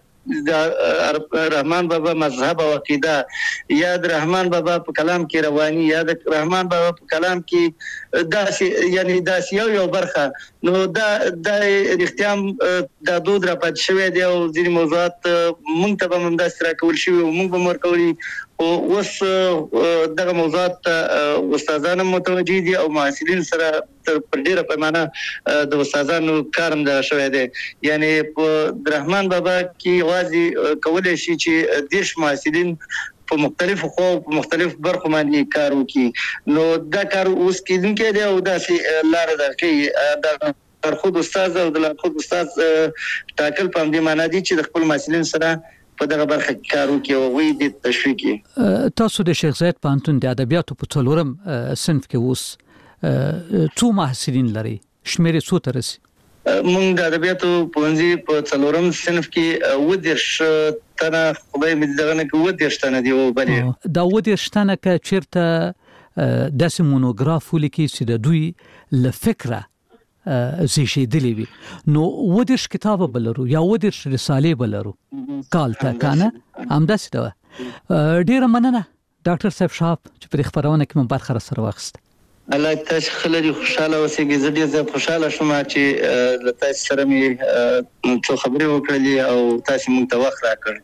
د رحمان بابا مذهب او عقیده یا د رحمان بابا په کلام کې رواني یا د رحمان بابا په کلام کې داسې یعنی داسې یو برخه. نو دا رښتیا دا دود را پات شوی دی او ځینې موضوعات مونږ ته به هم داسې راکول شوي او مونږ به هم ورکولي. اوس دغه موضوعات استادان متوجه دي او محصلین سره پر ډیره پیمانه د استادانو کار هم دغه شوی دی. یعنی په رحمان بابا کې یوازې کولی شي چې 10 محصلین په مختلفو خو په مختلف برخو باندې کار وکړي. نو دا کار اوس کېدونکی دی او داسې لاره ده چې د لارښود استاد او د لارښود استاد ټاکل په همدې معنا دي چې د خپل محصلین سره په دغه برخه کې کار وکړي او هغوی د تشویق کړي. تاسو د شیخ زاید پوهنتون د ادبیاتو په 4م صنف کې اوس څو محصلین لري؟ شمېر څو ته رسي؟ مونږ د ادبیاتو پوهنځي په 4م صنف کې 10 تنه خدای مې دغه نه کوو 10 تنه دی او بلې دا 10 تنه ک چیرته داسې مونوګراف ولیکي چې د دوی ل فکره زیشیدلی وي نو 10 کتاب بلرو یا 10 رساله بلرو کال ته کنه همداسې دا ډیره مننه ډاکټر صاحب شاپ چې په خبرونه کې مې برخه سره واخیست. الله تاسو خلک خوشاله اوسئ. زه ډیر زیات خوشاله شوم چې له تاسو سره مې څو خبرې وکړلې او تاسو موږ ته وخت راکړ.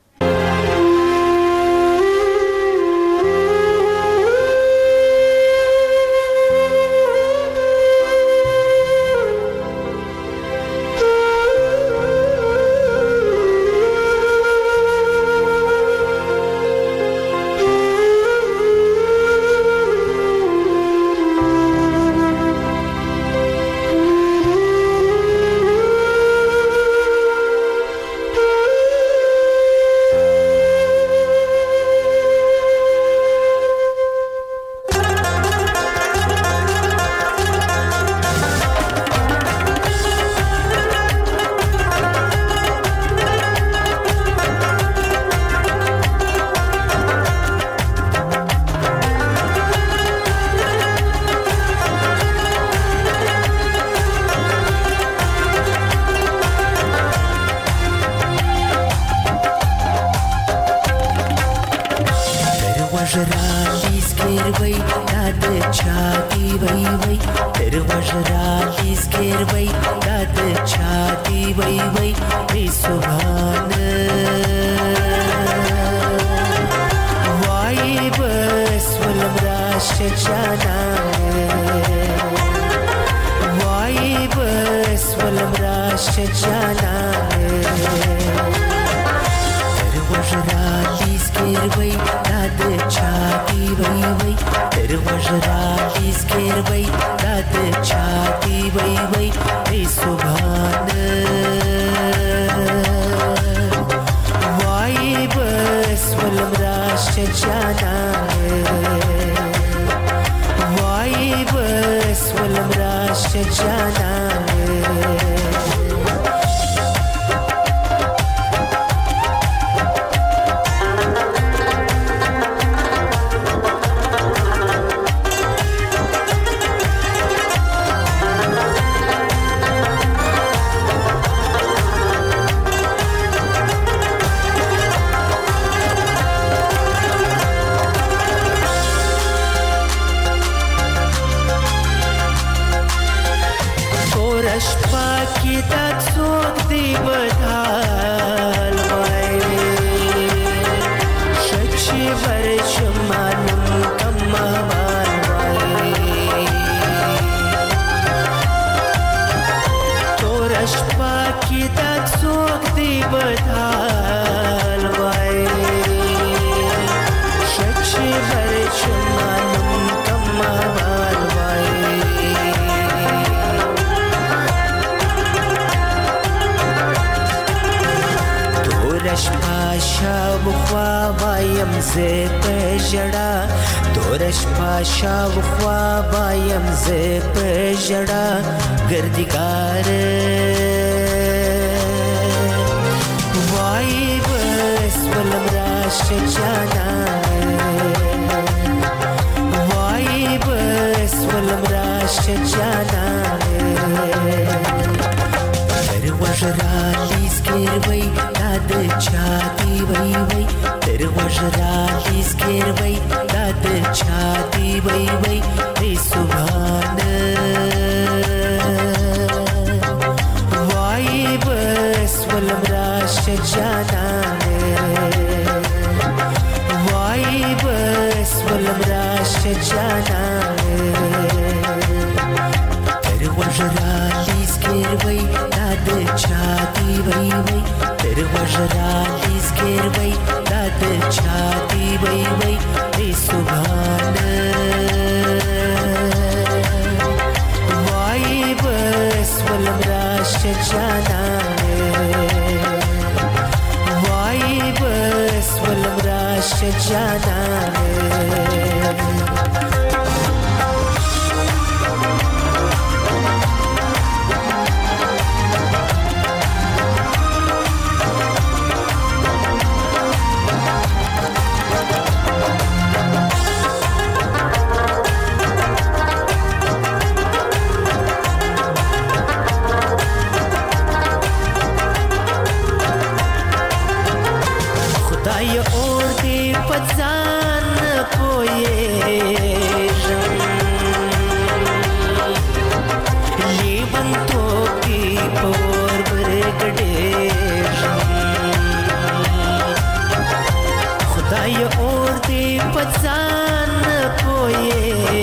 पचान पोए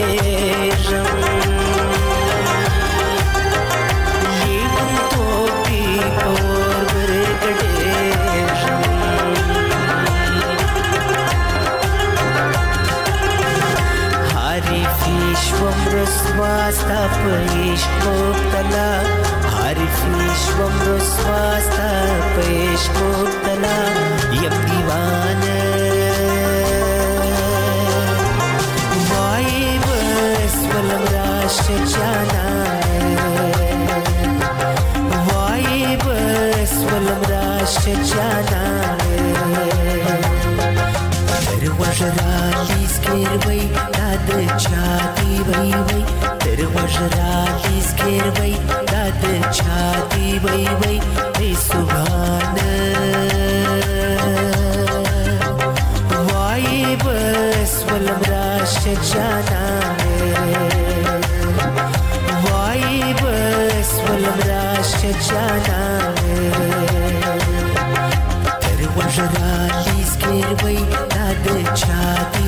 Swasta paish mubtala Harif ishwam swasta paish mubtala Yam diwana Vai bas walam rash jana Vai bas walam rash jana Darwajra liskir dad chati vai vai Darwajra liskir dad chati vai vai Hey subhana Vai bas walam rash jana Vai bas walam rash jana